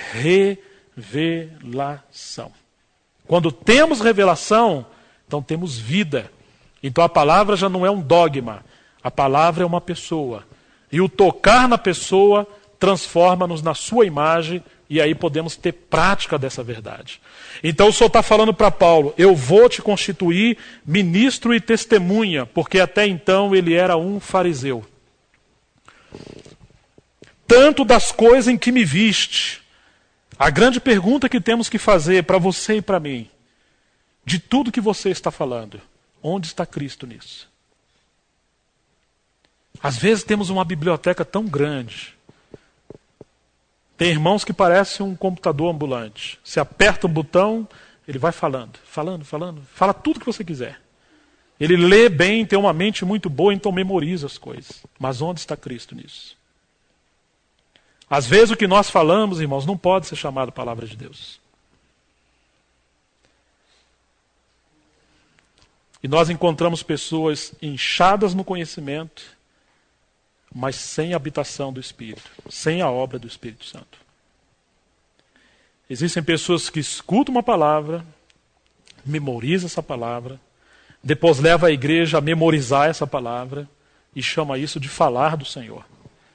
revelação. Quando temos revelação, então temos vida. Então a palavra já não é um dogma, a palavra é uma pessoa. E o tocar na pessoa transforma-nos na sua imagem e aí podemos ter prática dessa verdade. Então o Senhor está falando para Paulo, eu vou te constituir ministro e testemunha, porque até então ele era um fariseu. Tanto das coisas em que me viste. A grande pergunta que temos que fazer para você e para mim, de tudo que você está falando, onde está Cristo nisso? Às vezes temos uma biblioteca tão grande. Tem irmãos que parecem um computador ambulante. Você aperta um botão, ele vai falando, falando, falando, fala tudo que você quiser. Ele lê bem, tem uma mente muito boa, então memoriza as coisas. Mas onde está Cristo nisso? Às vezes o que nós falamos, irmãos, não pode ser chamado palavra de Deus. E nós encontramos pessoas inchadas no conhecimento, mas sem a habitação do Espírito, sem a obra do Espírito Santo. Existem pessoas que escutam uma palavra, memorizam essa palavra, depois levam a igreja a memorizar essa palavra e chama isso de falar do Senhor.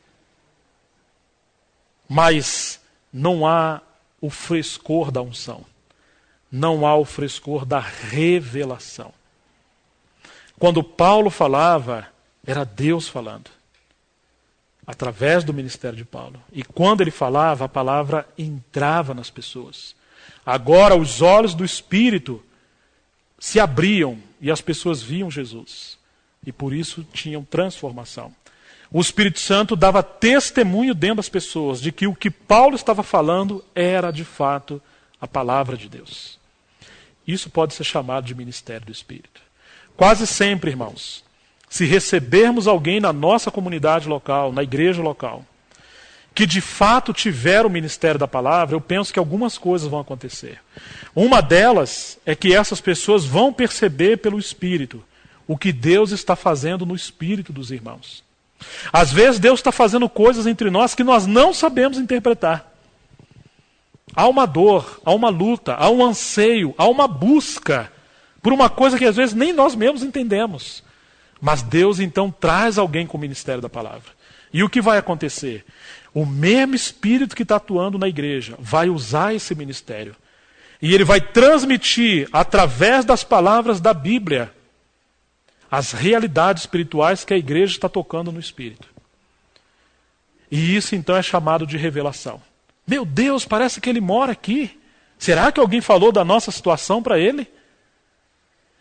Mas não há o frescor da unção. Não há o frescor da revelação. Quando Paulo falava, era Deus falando. Através do ministério de Paulo. E quando ele falava, a palavra entrava nas pessoas. Agora os olhos do Espírito se abriam e as pessoas viam Jesus. E por isso tinham transformação. O Espírito Santo dava testemunho dentro das pessoas de que o que Paulo estava falando era de fato a palavra de Deus. Isso pode ser chamado de ministério do Espírito. Quase sempre, irmãos, se recebermos alguém na nossa comunidade local, na igreja local, que de fato tiver o ministério da palavra, eu penso que algumas coisas vão acontecer. Uma delas é que essas pessoas vão perceber pelo Espírito o que Deus está fazendo no espírito dos irmãos. Às vezes Deus está fazendo coisas entre nós que nós não sabemos interpretar. Há uma dor, há uma luta, há um anseio, há uma busca por uma coisa que às vezes nem nós mesmos entendemos. Mas Deus então traz alguém com o ministério da palavra. E o que vai acontecer? O mesmo Espírito que está atuando na igreja vai usar esse ministério. E ele vai transmitir através das palavras da Bíblia as realidades espirituais que a igreja está tocando no Espírito. E isso então é chamado de revelação. Meu Deus, parece que ele mora aqui. Será que alguém falou da nossa situação para ele?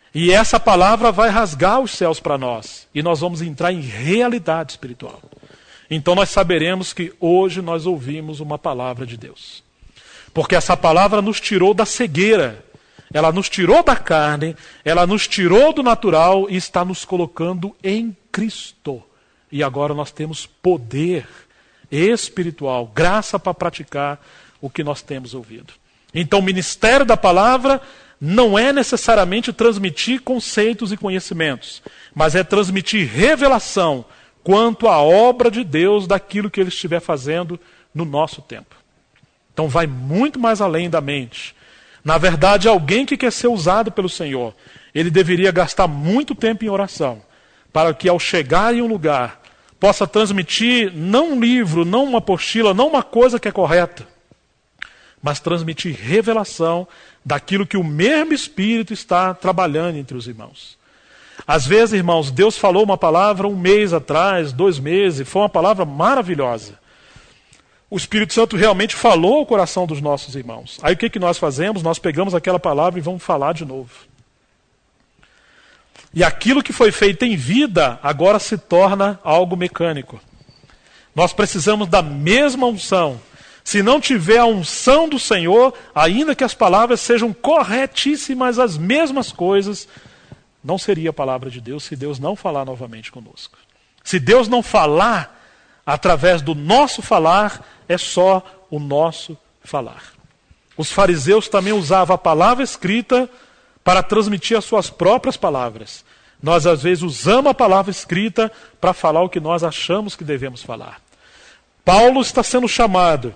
E essa palavra vai rasgar os céus para nós. E nós vamos entrar em realidade espiritual. Então nós saberemos que hoje nós ouvimos uma palavra de Deus. Porque essa palavra nos tirou da cegueira. Ela nos tirou da carne, ela nos tirou do natural e está nos colocando em Cristo. E agora nós temos poder espiritual, graça para praticar o que nós temos ouvido. Então o ministério da palavra não é necessariamente transmitir conceitos e conhecimentos, mas é transmitir revelação quanto à obra de Deus daquilo que Ele estiver fazendo no nosso tempo. Então vai muito mais além da mente. Na verdade, alguém que quer ser usado pelo Senhor, ele deveria gastar muito tempo em oração, para que ao chegar em um lugar, possa transmitir não um livro, não uma apostila, não uma coisa que é correta, mas transmitir revelação daquilo que o mesmo Espírito está trabalhando entre os irmãos. Às vezes, irmãos, Deus falou uma palavra um mês atrás, dois meses, foi uma palavra maravilhosa. O Espírito Santo realmente falou ao coração dos nossos irmãos. Aí o que, que nós fazemos? Nós pegamos aquela palavra e vamos falar de novo. E aquilo que foi feito em vida, agora se torna algo mecânico. Nós precisamos da mesma unção. Se não tiver a unção do Senhor, ainda que as palavras sejam corretíssimas, as mesmas coisas, não seria a palavra de Deus se Deus não falar novamente conosco. Se Deus não falar através do nosso falar, é só o nosso falar. Os fariseus também usavam a palavra escrita para transmitir as suas próprias palavras. Nós, às vezes, usamos a palavra escrita para falar o que nós achamos que devemos falar. Paulo está sendo chamado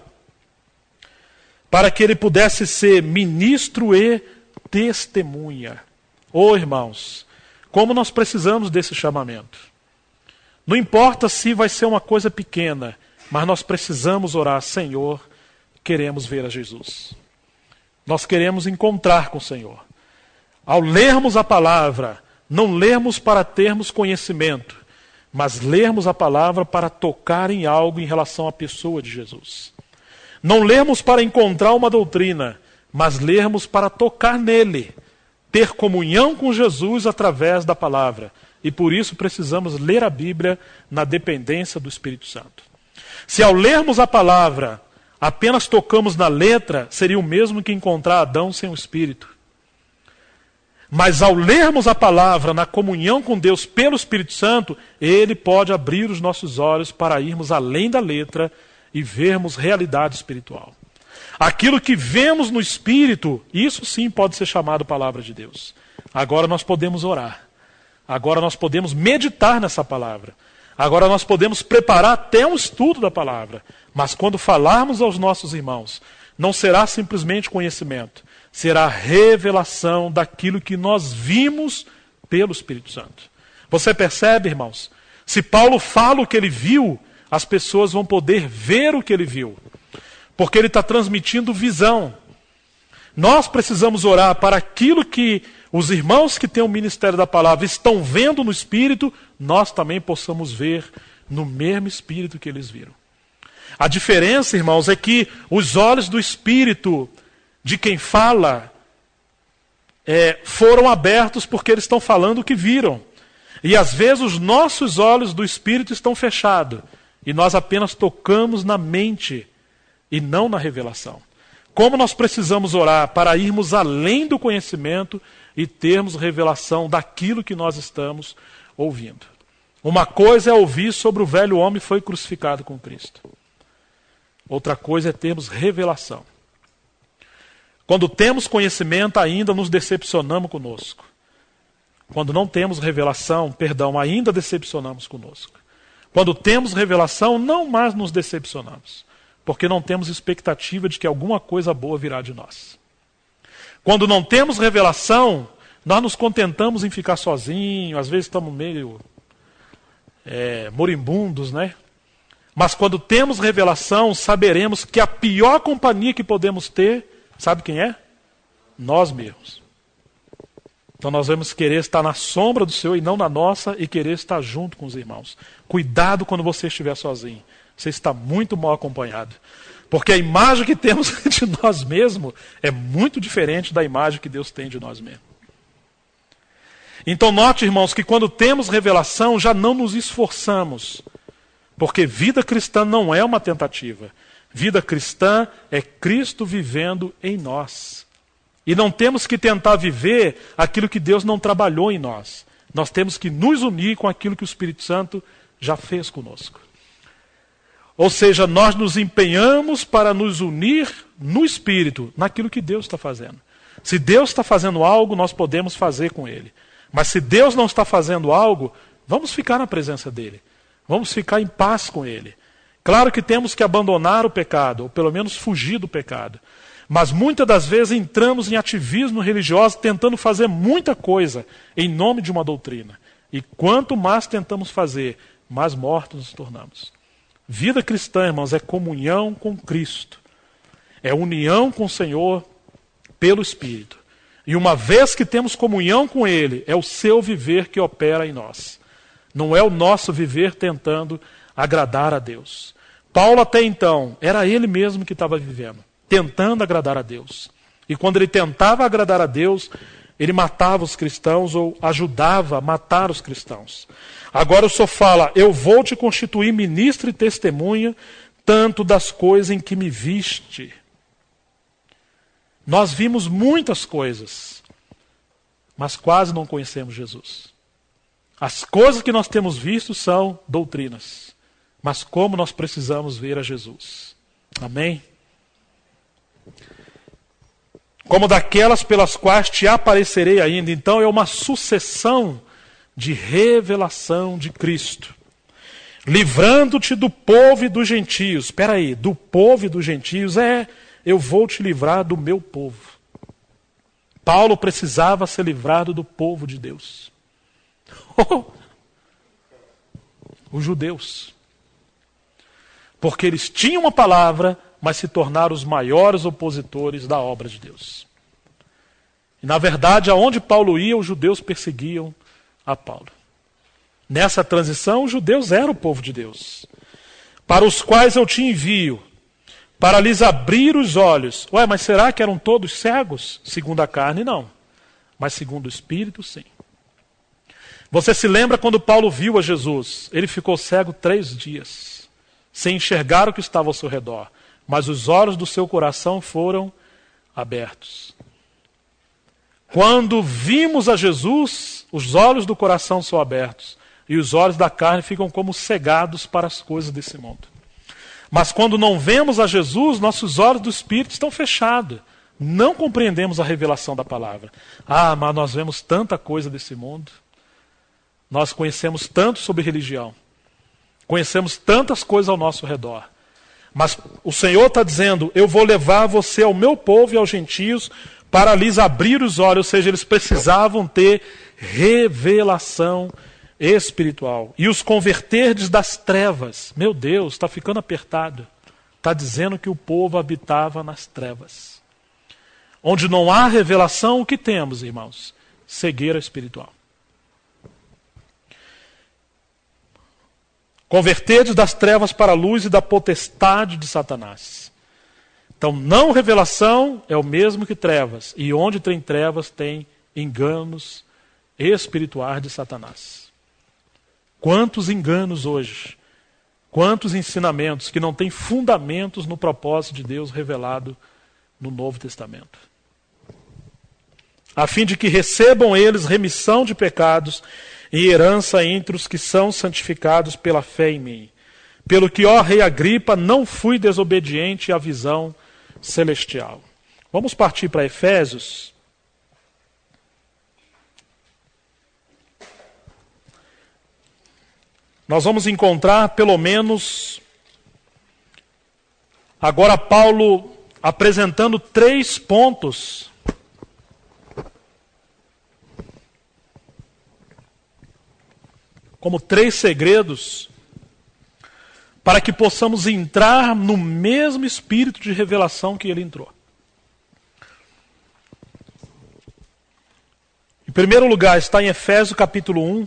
para que ele pudesse ser ministro e testemunha. Ô irmãos, como nós precisamos desse chamamento. Não importa se vai ser uma coisa pequena, mas nós precisamos orar, Senhor, queremos ver a Jesus. Nós queremos encontrar com o Senhor. Ao lermos a palavra, não lermos para termos conhecimento, mas lermos a palavra para tocar em algo em relação à pessoa de Jesus. Não lermos para encontrar uma doutrina, mas lermos para tocar nele, ter comunhão com Jesus através da palavra. E por isso precisamos ler a Bíblia na dependência do Espírito Santo. Se ao lermos a palavra apenas tocamos na letra, seria o mesmo que encontrar Adão sem o Espírito. Mas ao lermos a palavra na comunhão com Deus pelo Espírito Santo, Ele pode abrir os nossos olhos para irmos além da letra e vermos realidade espiritual. Aquilo que vemos no Espírito, isso sim pode ser chamado palavra de Deus. Agora nós podemos orar. Agora nós podemos meditar nessa palavra. Agora nós podemos preparar até um estudo da palavra. Mas quando falarmos aos nossos irmãos, não será simplesmente conhecimento. Será revelação daquilo que nós vimos pelo Espírito Santo. Você percebe, irmãos? Se Paulo fala o que ele viu, as pessoas vão poder ver o que ele viu. Porque ele está transmitindo visão. Nós precisamos orar para aquilo que os irmãos que têm o ministério da palavra estão vendo no Espírito, nós também possamos ver no mesmo Espírito que eles viram. A diferença, irmãos, é que os olhos do Espírito de quem fala é, foram abertos porque eles estão falando o que viram. E às vezes os nossos olhos do Espírito estão fechados e nós apenas tocamos na mente e não na revelação. Como nós precisamos orar para irmos além do conhecimento e termos revelação daquilo que nós estamos ouvindo. Uma coisa é ouvir sobre o velho homem que foi crucificado com Cristo. Outra coisa é termos revelação. Quando temos conhecimento, ainda nos decepcionamos conosco. Quando não temos revelação, perdão, ainda decepcionamos conosco. Quando temos revelação, não mais nos decepcionamos. Porque não temos expectativa de que alguma coisa boa virá de nós. Quando não temos revelação, nós nos contentamos em ficar sozinhos, às vezes estamos meio é, moribundos, né? Mas quando temos revelação, saberemos que a pior companhia que podemos ter, sabe quem é? Nós mesmos. Então nós vamos querer estar na sombra do Senhor e não na nossa, e querer estar junto com os irmãos. Cuidado quando você estiver sozinho. Você está muito mal acompanhado. Porque a imagem que temos de nós mesmos é muito diferente da imagem que Deus tem de nós mesmos. Então note, irmãos, que quando temos revelação já não nos esforçamos, porque vida cristã não é uma tentativa. Vida cristã é Cristo vivendo em nós. E não temos que tentar viver aquilo que Deus não trabalhou em nós. Nós temos que nos unir com aquilo que o Espírito Santo já fez conosco. Ou seja, nós nos empenhamos para nos unir no Espírito, naquilo que Deus está fazendo. Se Deus está fazendo algo, nós podemos fazer com Ele. Mas se Deus não está fazendo algo, vamos ficar na presença dEle. Vamos ficar em paz com Ele. Claro que temos que abandonar o pecado, ou pelo menos fugir do pecado. Mas muitas das vezes entramos em ativismo religioso tentando fazer muita coisa em nome de uma doutrina. E quanto mais tentamos fazer, mais mortos nos tornamos. Vida cristã, irmãos, é comunhão com Cristo. É união com o Senhor pelo Espírito. E uma vez que temos comunhão com Ele, é o seu viver que opera em nós. Não é o nosso viver tentando agradar a Deus. Paulo até então, era ele mesmo que estava vivendo, tentando agradar a Deus. E quando ele tentava agradar a Deus, ele matava os cristãos ou ajudava a matar os cristãos. Agora o Senhor fala, eu vou te constituir ministro e testemunha, tanto das coisas em que me viste. Nós vimos muitas coisas, mas quase não conhecemos Jesus. As coisas que nós temos visto são doutrinas, mas como nós precisamos ver a Jesus. Amém? Como daquelas pelas quais te aparecerei ainda. Então é uma sucessão de revelação de Cristo. Livrando-te do povo e dos gentios. Espera aí, do povo e dos gentios é, eu vou te livrar do meu povo. Paulo precisava ser livrado do povo de Deus. Oh, os judeus. Porque eles tinham uma palavra, mas se tornaram os maiores opositores da obra de Deus. E na verdade, aonde Paulo ia, os judeus perseguiam a Paulo. Nessa transição, os judeus eram o povo de Deus, para os quais eu te envio, para lhes abrir os olhos. Ué, mas será que eram todos cegos? Segundo a carne, não. Mas segundo o Espírito, sim. Você se lembra quando Paulo viu a Jesus? Ele ficou cego três dias, sem enxergar o que estava ao seu redor. Mas os olhos do seu coração foram abertos. Quando vimos a Jesus, os olhos do coração são abertos. E os olhos da carne ficam como cegados para as coisas desse mundo. Mas quando não vemos a Jesus, nossos olhos do Espírito estão fechados. Não compreendemos a revelação da palavra. Ah, mas nós vemos tanta coisa desse mundo. Nós conhecemos tanto sobre religião. Conhecemos tantas coisas ao nosso redor. Mas o Senhor está dizendo, eu vou levar você ao meu povo e aos gentios para lhes abrir os olhos. Ou seja, eles precisavam ter revelação espiritual. E os converterdes das trevas. Meu Deus, está ficando apertado. Está dizendo que o povo habitava nas trevas. Onde não há revelação, o que temos, irmãos? Cegueira espiritual. Converterdes das trevas para a luz e da potestade de Satanás. Então, não revelação é o mesmo que trevas. E onde tem trevas, tem enganos espirituais de Satanás. Quantos enganos hoje, quantos ensinamentos que não têm fundamentos no propósito de Deus revelado no Novo Testamento. A fim de que recebam eles remissão de pecados e herança entre os que são santificados pela fé em mim. Pelo que, ó rei Agripa, não fui desobediente à visão celestial. Vamos partir para Efésios. Nós vamos encontrar pelo menos, agora Paulo apresentando três pontos como três segredos, para que possamos entrar no mesmo espírito de revelação que ele entrou. Em primeiro lugar, está em Efésios capítulo um,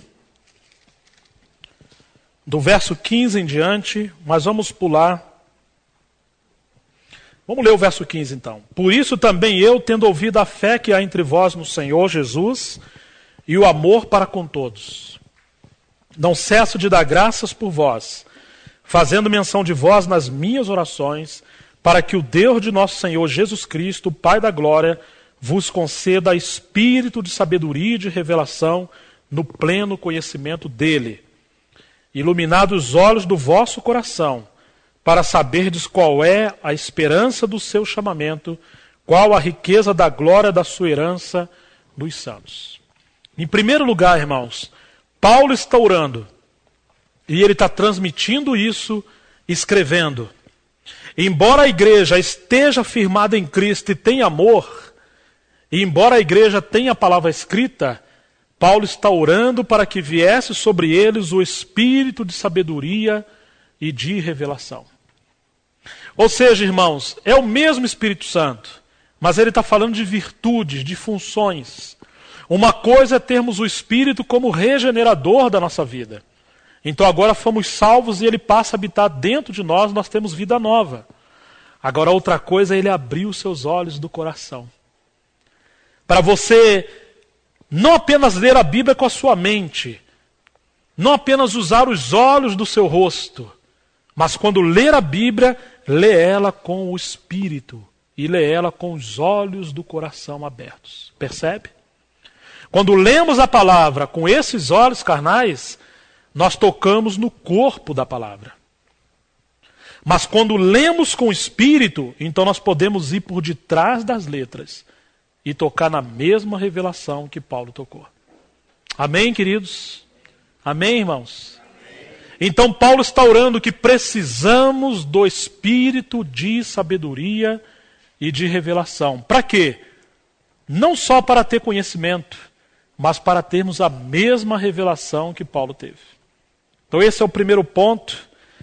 do verso quinze em diante, mas vamos pular. Vamos ler o verso quinze então. Por isso também eu, tendo ouvido a fé que há entre vós no Senhor Jesus, e o amor para com todos. Não cesso de dar graças por vós, fazendo menção de vós nas minhas orações, para que o Deus de nosso Senhor Jesus Cristo, Pai da glória, vos conceda espírito de sabedoria e de revelação no pleno conhecimento dele, iluminados os olhos do vosso coração, para saberdes qual é a esperança do seu chamamento, qual a riqueza da glória da sua herança nos santos. Em primeiro lugar, irmãos, Paulo está orando, e ele está transmitindo isso, escrevendo. Embora a igreja esteja firmada em Cristo e tenha amor, e embora a igreja tenha a palavra escrita, Paulo está orando para que viesse sobre eles o espírito de sabedoria e de revelação. Ou seja, irmãos, é o mesmo Espírito Santo, mas ele está falando de virtudes, de funções. Uma coisa é termos o Espírito como regenerador da nossa vida. Então agora fomos salvos e ele passa a habitar dentro de nós, nós temos vida nova. Agora outra coisa é ele abrir os seus olhos do coração. Para você não apenas ler a Bíblia com a sua mente, não apenas usar os olhos do seu rosto, mas quando ler a Bíblia, lê ela com o Espírito e lê ela com os olhos do coração abertos. Percebe? Quando lemos a palavra com esses olhos carnais, nós tocamos no corpo da palavra. Mas quando lemos com o Espírito, então nós podemos ir por detrás das letras e tocar na mesma revelação que Paulo tocou. Amém, queridos? Amém, irmãos? Amém. Então Paulo está orando que precisamos do Espírito de sabedoria e de revelação. Para quê? Não só para ter conhecimento, mas para termos a mesma revelação que Paulo teve. Então esse é o primeiro ponto.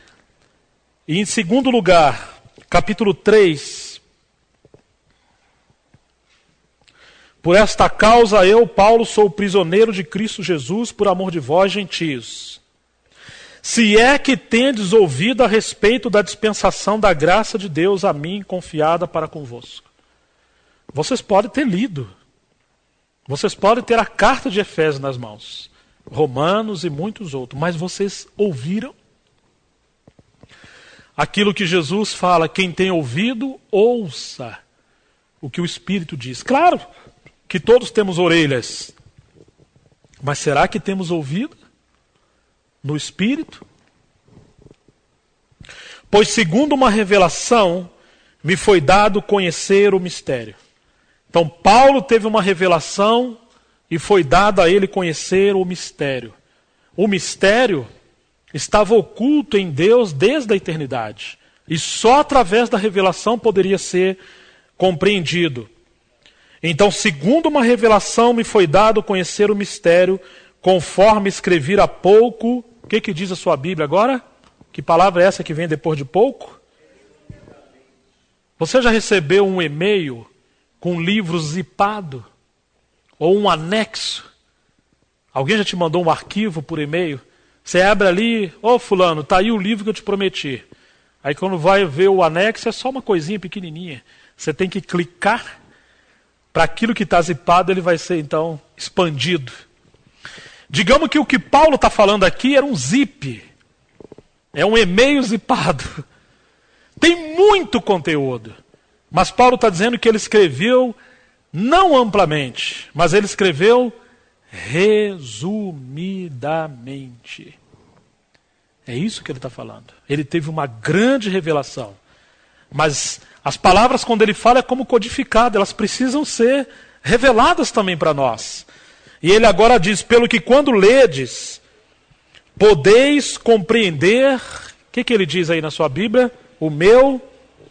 E em segundo lugar, capítulo três. Por esta causa eu, Paulo, sou prisioneiro de Cristo Jesus por amor de vós, gentios. Se é que tendes ouvido a respeito da dispensação da graça de Deus a mim confiada para convosco. Vocês podem ter lido. Vocês podem ter a carta de Efésios nas mãos. Romanos e muitos outros. Mas vocês ouviram? Aquilo que Jesus fala, quem tem ouvido, ouça o que o Espírito diz. Claro que todos temos orelhas. Mas será que temos ouvido? No Espírito? Pois segundo uma revelação, me foi dado conhecer o mistério. Então Paulo teve uma revelação e foi dado a ele conhecer o mistério. O mistério estava oculto em Deus desde a eternidade. E só através da revelação poderia ser compreendido. Então, segundo uma revelação, me foi dado conhecer o mistério, conforme escrevi há pouco. O que, que diz a sua Bíblia agora? Que palavra é essa que vem depois de pouco? Você já recebeu um e-mail com um livro zipado? Ou um anexo? Alguém já te mandou um arquivo por e-mail? Você abre ali, ô oh, fulano, está aí o livro que eu te prometi. Aí quando vai ver o anexo, é só uma coisinha pequenininha. Você tem que clicar, para aquilo que está zipado, ele vai ser então expandido. Digamos que o que Paulo está falando aqui era um zip. É um e-mail zipado. Tem muito conteúdo. Mas Paulo está dizendo que ele escreveu, não amplamente, mas ele escreveu resumidamente. É isso que ele está falando. Ele teve uma grande revelação. Mas as palavras, quando ele fala, é como codificado. Elas precisam ser reveladas também para nós. E ele agora diz, pelo que quando ledes, podeis compreender... O que, que ele diz aí na sua Bíblia? O meu...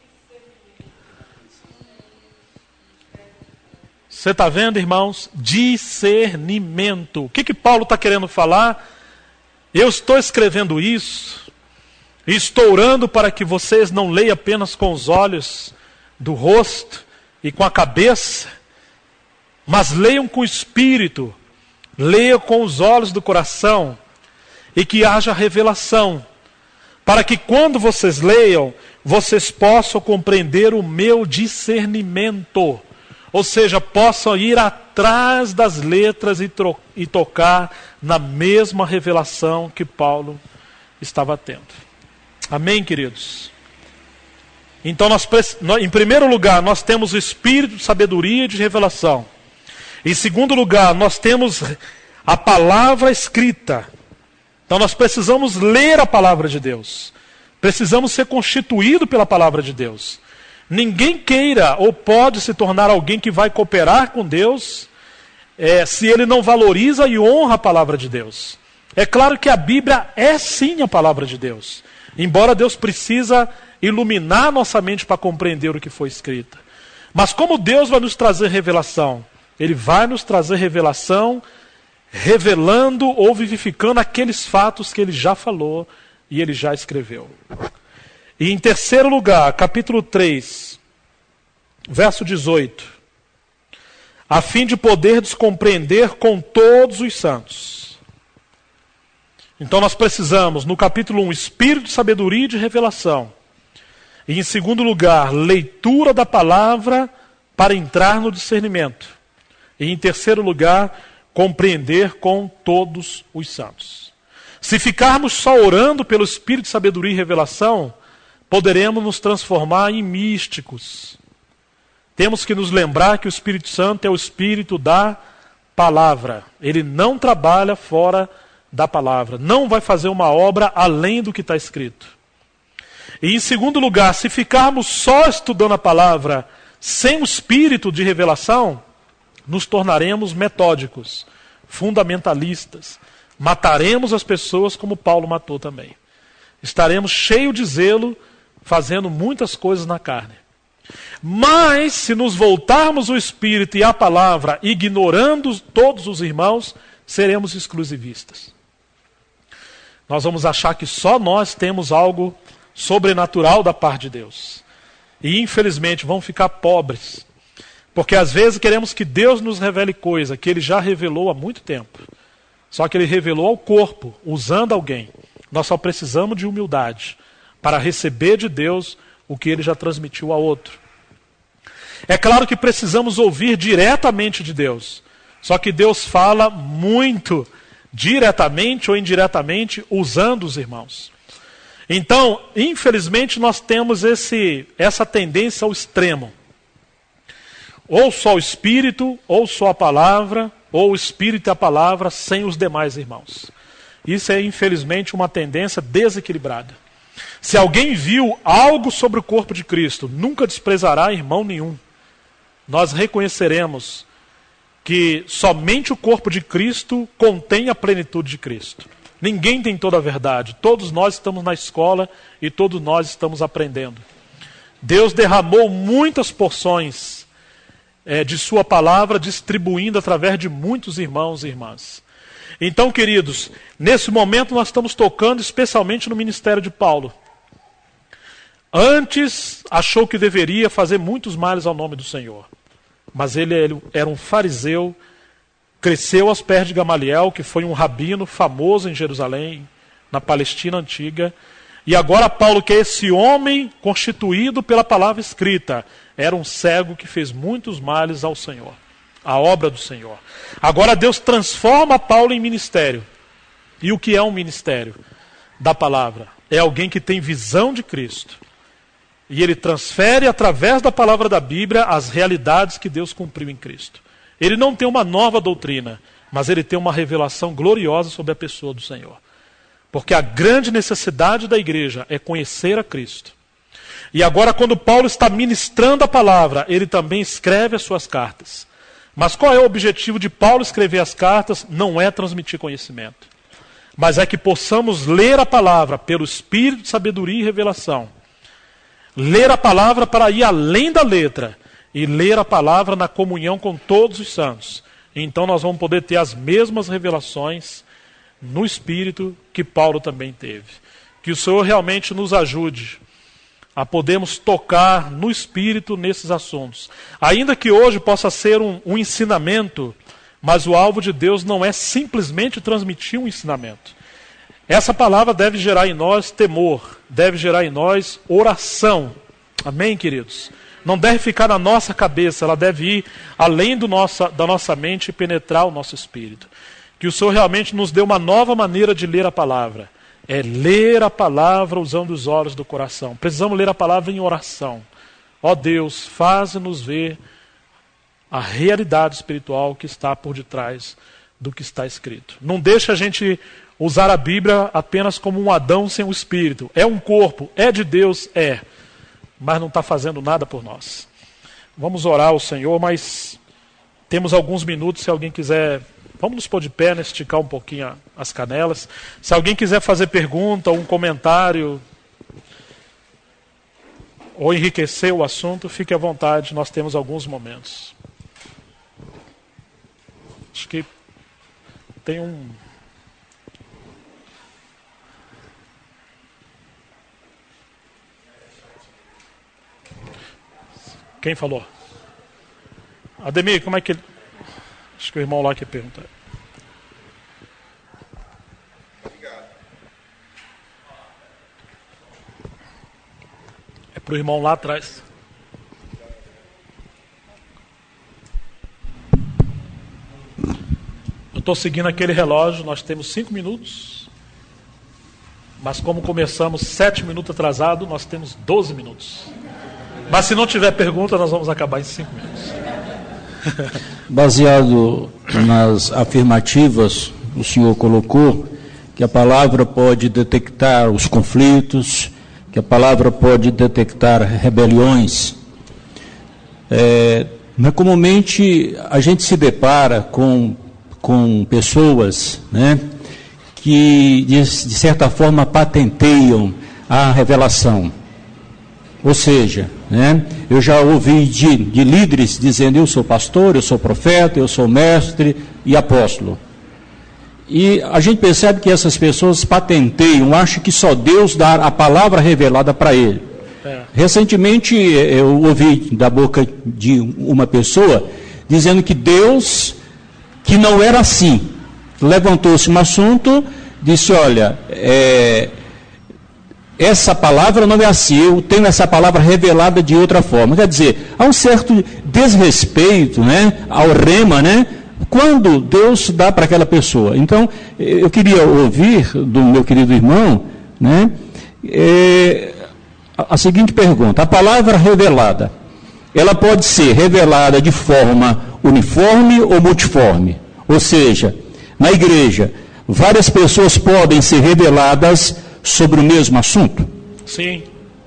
Você está vendo, irmãos? Discernimento. O que, que Paulo está querendo falar? Eu estou escrevendo isso, e estou orando para que vocês não leiam apenas com os olhos do rosto e com a cabeça, mas leiam com o espírito, leiam com os olhos do coração, e que haja revelação, para que quando vocês leiam, vocês possam compreender o meu discernimento. Ou seja, possam ir atrás das letras e, tro- e tocar na mesma revelação que Paulo estava tendo. Amém, queridos? Então, nós, em primeiro lugar, nós temos o espírito de sabedoria e de revelação. Em segundo lugar, nós temos a palavra escrita. Então, nós precisamos ler a palavra de Deus. Precisamos ser constituídos pela palavra de Deus. Ninguém queira ou pode se tornar alguém que vai cooperar com Deus é, se ele não valoriza e honra a palavra de Deus. É claro que a Bíblia é sim a palavra de Deus. Embora Deus precisa iluminar nossa mente para compreender o que foi escrito. Mas como Deus vai nos trazer revelação? Ele vai nos trazer revelação, revelando ou vivificando aqueles fatos que ele já falou e ele já escreveu. E em terceiro lugar, capítulo três, verso dezoito. A fim de poderdes compreender com todos os santos. Então nós precisamos, no capítulo um, espírito de sabedoria e de revelação. E em segundo lugar, leitura da palavra para entrar no discernimento. E em terceiro lugar, compreender com todos os santos. Se ficarmos só orando pelo espírito de sabedoria e revelação, poderemos nos transformar em místicos. Temos que nos lembrar que o Espírito Santo é o espírito da palavra. Ele não trabalha fora da palavra. Não vai fazer uma obra além do que está escrito. E em segundo lugar, se ficarmos só estudando a palavra sem o espírito de revelação, nos tornaremos metódicos, fundamentalistas. Mataremos as pessoas como Paulo matou também. Estaremos cheios de zelo, fazendo muitas coisas na carne. Mas, se nos voltarmos o espírito e a palavra, ignorando todos os irmãos, seremos exclusivistas. Nós vamos achar que só nós temos algo sobrenatural da parte de Deus. E, infelizmente, vamos ficar pobres. Porque, às vezes, queremos que Deus nos revele coisa que Ele já revelou há muito tempo. Só que Ele revelou ao corpo, usando alguém. Nós só precisamos de humildade para receber de Deus o que Ele já transmitiu a outro. É claro que precisamos ouvir diretamente de Deus. Só que Deus fala muito diretamente ou indiretamente usando os irmãos. Então, infelizmente, nós temos esse, essa tendência ao extremo. Ou só o Espírito, ou só a palavra, ou o Espírito e a palavra sem os demais irmãos. Isso é, infelizmente, uma tendência desequilibrada. Se alguém viu algo sobre o corpo de Cristo, nunca desprezará irmão nenhum. Nós reconheceremos que somente o corpo de Cristo contém a plenitude de Cristo. Ninguém tem toda a verdade. Todos nós estamos na escola e todos nós estamos aprendendo. Deus derramou muitas porções é, de sua palavra, distribuindo através de muitos irmãos e irmãs. Então, queridos, nesse momento nós estamos tocando especialmente no ministério de Paulo. Antes achou que deveria fazer muitos males ao nome do Senhor. Mas ele era um fariseu, cresceu aos pés de Gamaliel, que foi um rabino famoso em Jerusalém, na Palestina antiga. E agora Paulo, que é esse homem constituído pela palavra escrita, era um cego que fez muitos males ao Senhor, a obra do Senhor. Agora Deus transforma Paulo em ministério. E o que é um ministério da palavra? É alguém que tem visão de Cristo. E ele transfere através da palavra da Bíblia as realidades que Deus cumpriu em Cristo. Ele não tem uma nova doutrina, mas ele tem uma revelação gloriosa sobre a pessoa do Senhor. Porque a grande necessidade da igreja é conhecer a Cristo. E agora, quando Paulo está ministrando a palavra, ele também escreve as suas cartas. Mas qual é o objetivo de Paulo escrever as cartas? Não é transmitir conhecimento, mas é que possamos ler a palavra pelo Espírito de sabedoria e revelação. Ler a palavra para ir além da letra e ler a palavra na comunhão com todos os santos. Então nós vamos poder ter as mesmas revelações no Espírito que Paulo também teve. Que o Senhor realmente nos ajude a podermos tocar no Espírito nesses assuntos. Ainda que hoje possa ser um, um ensinamento, mas o alvo de Deus não é simplesmente transmitir um ensinamento. Essa palavra deve gerar em nós temor, deve gerar em nós oração. Amém, queridos? não deve ficar na nossa cabeça, ela deve ir além do nossa, da nossa mente e penetrar o nosso espírito. Que o Senhor realmente nos dê uma nova maneira de ler a palavra. É ler a palavra usando os olhos do coração. Precisamos ler a palavra em oração. Ó Deus, faz-nos ver a realidade espiritual que está por detrás do que está escrito. Não deixa a gente usar a Bíblia apenas como um Adão sem o Espírito. É um corpo, é de Deus, é. Mas não está fazendo nada por nós. Vamos orar ao Senhor, mas temos alguns minutos, se alguém quiser... Vamos nos pôr de pé, né, esticar um pouquinho as canelas. Se alguém quiser fazer pergunta, um comentário, ou enriquecer o assunto, fique à vontade, nós temos alguns momentos. Acho que tem um... Quem falou? Ademir, como é que ele... Acho que o irmão lá que pergunta. Obrigado. É para o irmão lá atrás. Eu estou seguindo aquele relógio, nós temos cinco minutos. Mas como começamos sete minutos atrasado, nós temos doze minutos. Mas se não tiver pergunta, nós vamos acabar em cinco minutos. Baseado nas afirmativas, o senhor colocou que a palavra pode detectar os conflitos, que a palavra pode detectar rebeliões. É, mas comumente a gente se depara com, com pessoas, né, que de, de certa forma patenteiam a revelação. Ou seja, né, eu já ouvi de, de líderes dizendo: eu sou pastor, eu sou profeta, eu sou mestre e apóstolo. E a gente percebe que essas pessoas patenteiam, acham que só Deus dá a palavra revelada para ele. É. Recentemente eu ouvi da boca de uma pessoa dizendo que Deus, que não era assim, levantou-se um assunto, disse: olha, é... essa palavra não é assim, eu tenho essa palavra revelada de outra forma. Quer dizer, há um certo desrespeito, né, ao rema, né, quando Deus dá para aquela pessoa. Então, eu queria ouvir do meu querido irmão, né, é, a seguinte pergunta: a palavra revelada, ela pode ser revelada de forma uniforme ou multiforme? Ou seja, na igreja, várias pessoas podem ser reveladas sobre o mesmo assunto? Sim.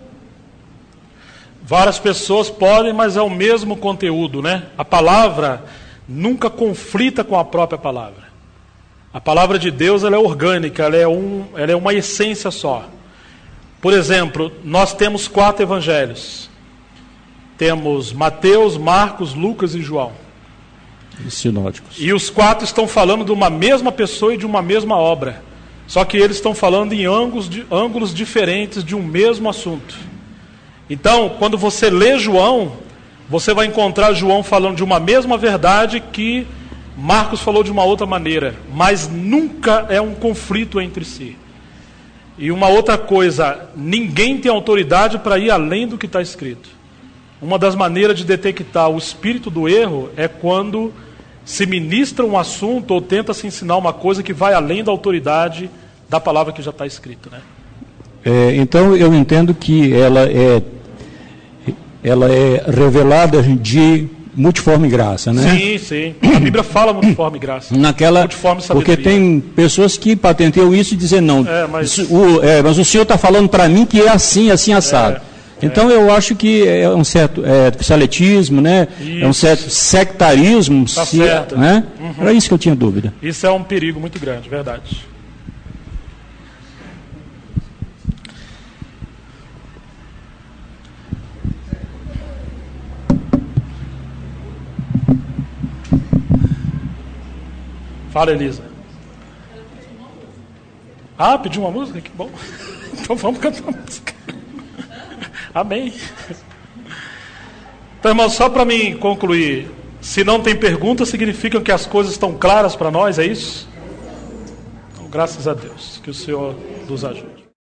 Várias pessoas podem, mas é o mesmo conteúdo, né? A palavra nunca conflita com a própria palavra. A palavra de Deus, ela é orgânica, ela é, um, ela é uma essência só. Por exemplo, nós temos quatro evangelhos. Temos Mateus, Marcos, Lucas e João. Os sinóticos. E os quatro estão falando de uma mesma pessoa e de uma mesma obra. Só que eles estão falando em ângulos, de, ângulos diferentes de um mesmo assunto. Então, quando você lê João, você vai encontrar João falando de uma mesma verdade que Marcos falou de uma outra maneira. Mas nunca é um conflito entre si. E uma outra coisa, ninguém tem autoridade para ir além do que está escrito. Uma das maneiras de detectar o espírito do erro é quando se ministra um assunto ou tenta se ensinar uma coisa que vai além da autoridade da palavra que já está escrita, né? É, então eu entendo que ela é, ela é revelada de multiforme graça, né? Sim, sim. A Bíblia fala multiforme graça. Naquela, multiforme porque tem pessoas que patenteiam isso e dizem: não, é, mas... Isso, o, é, mas o senhor está falando para mim que é assim, assim, assado. É. Então é. eu acho que é um certo é, seletismo, né? Isso. É um certo sectarismo. Tá se, certo. Né? Uhum. Era isso que eu tinha dúvida. Isso é um perigo muito grande, verdade. Fala, Elisa. Ah, pediu uma música? Que bom. Então vamos cantar uma música. Amém. Então, irmão, só para mim concluir, se não tem pergunta, significa que as coisas estão claras para nós, é isso? Então, graças a Deus, que o Senhor nos ajude.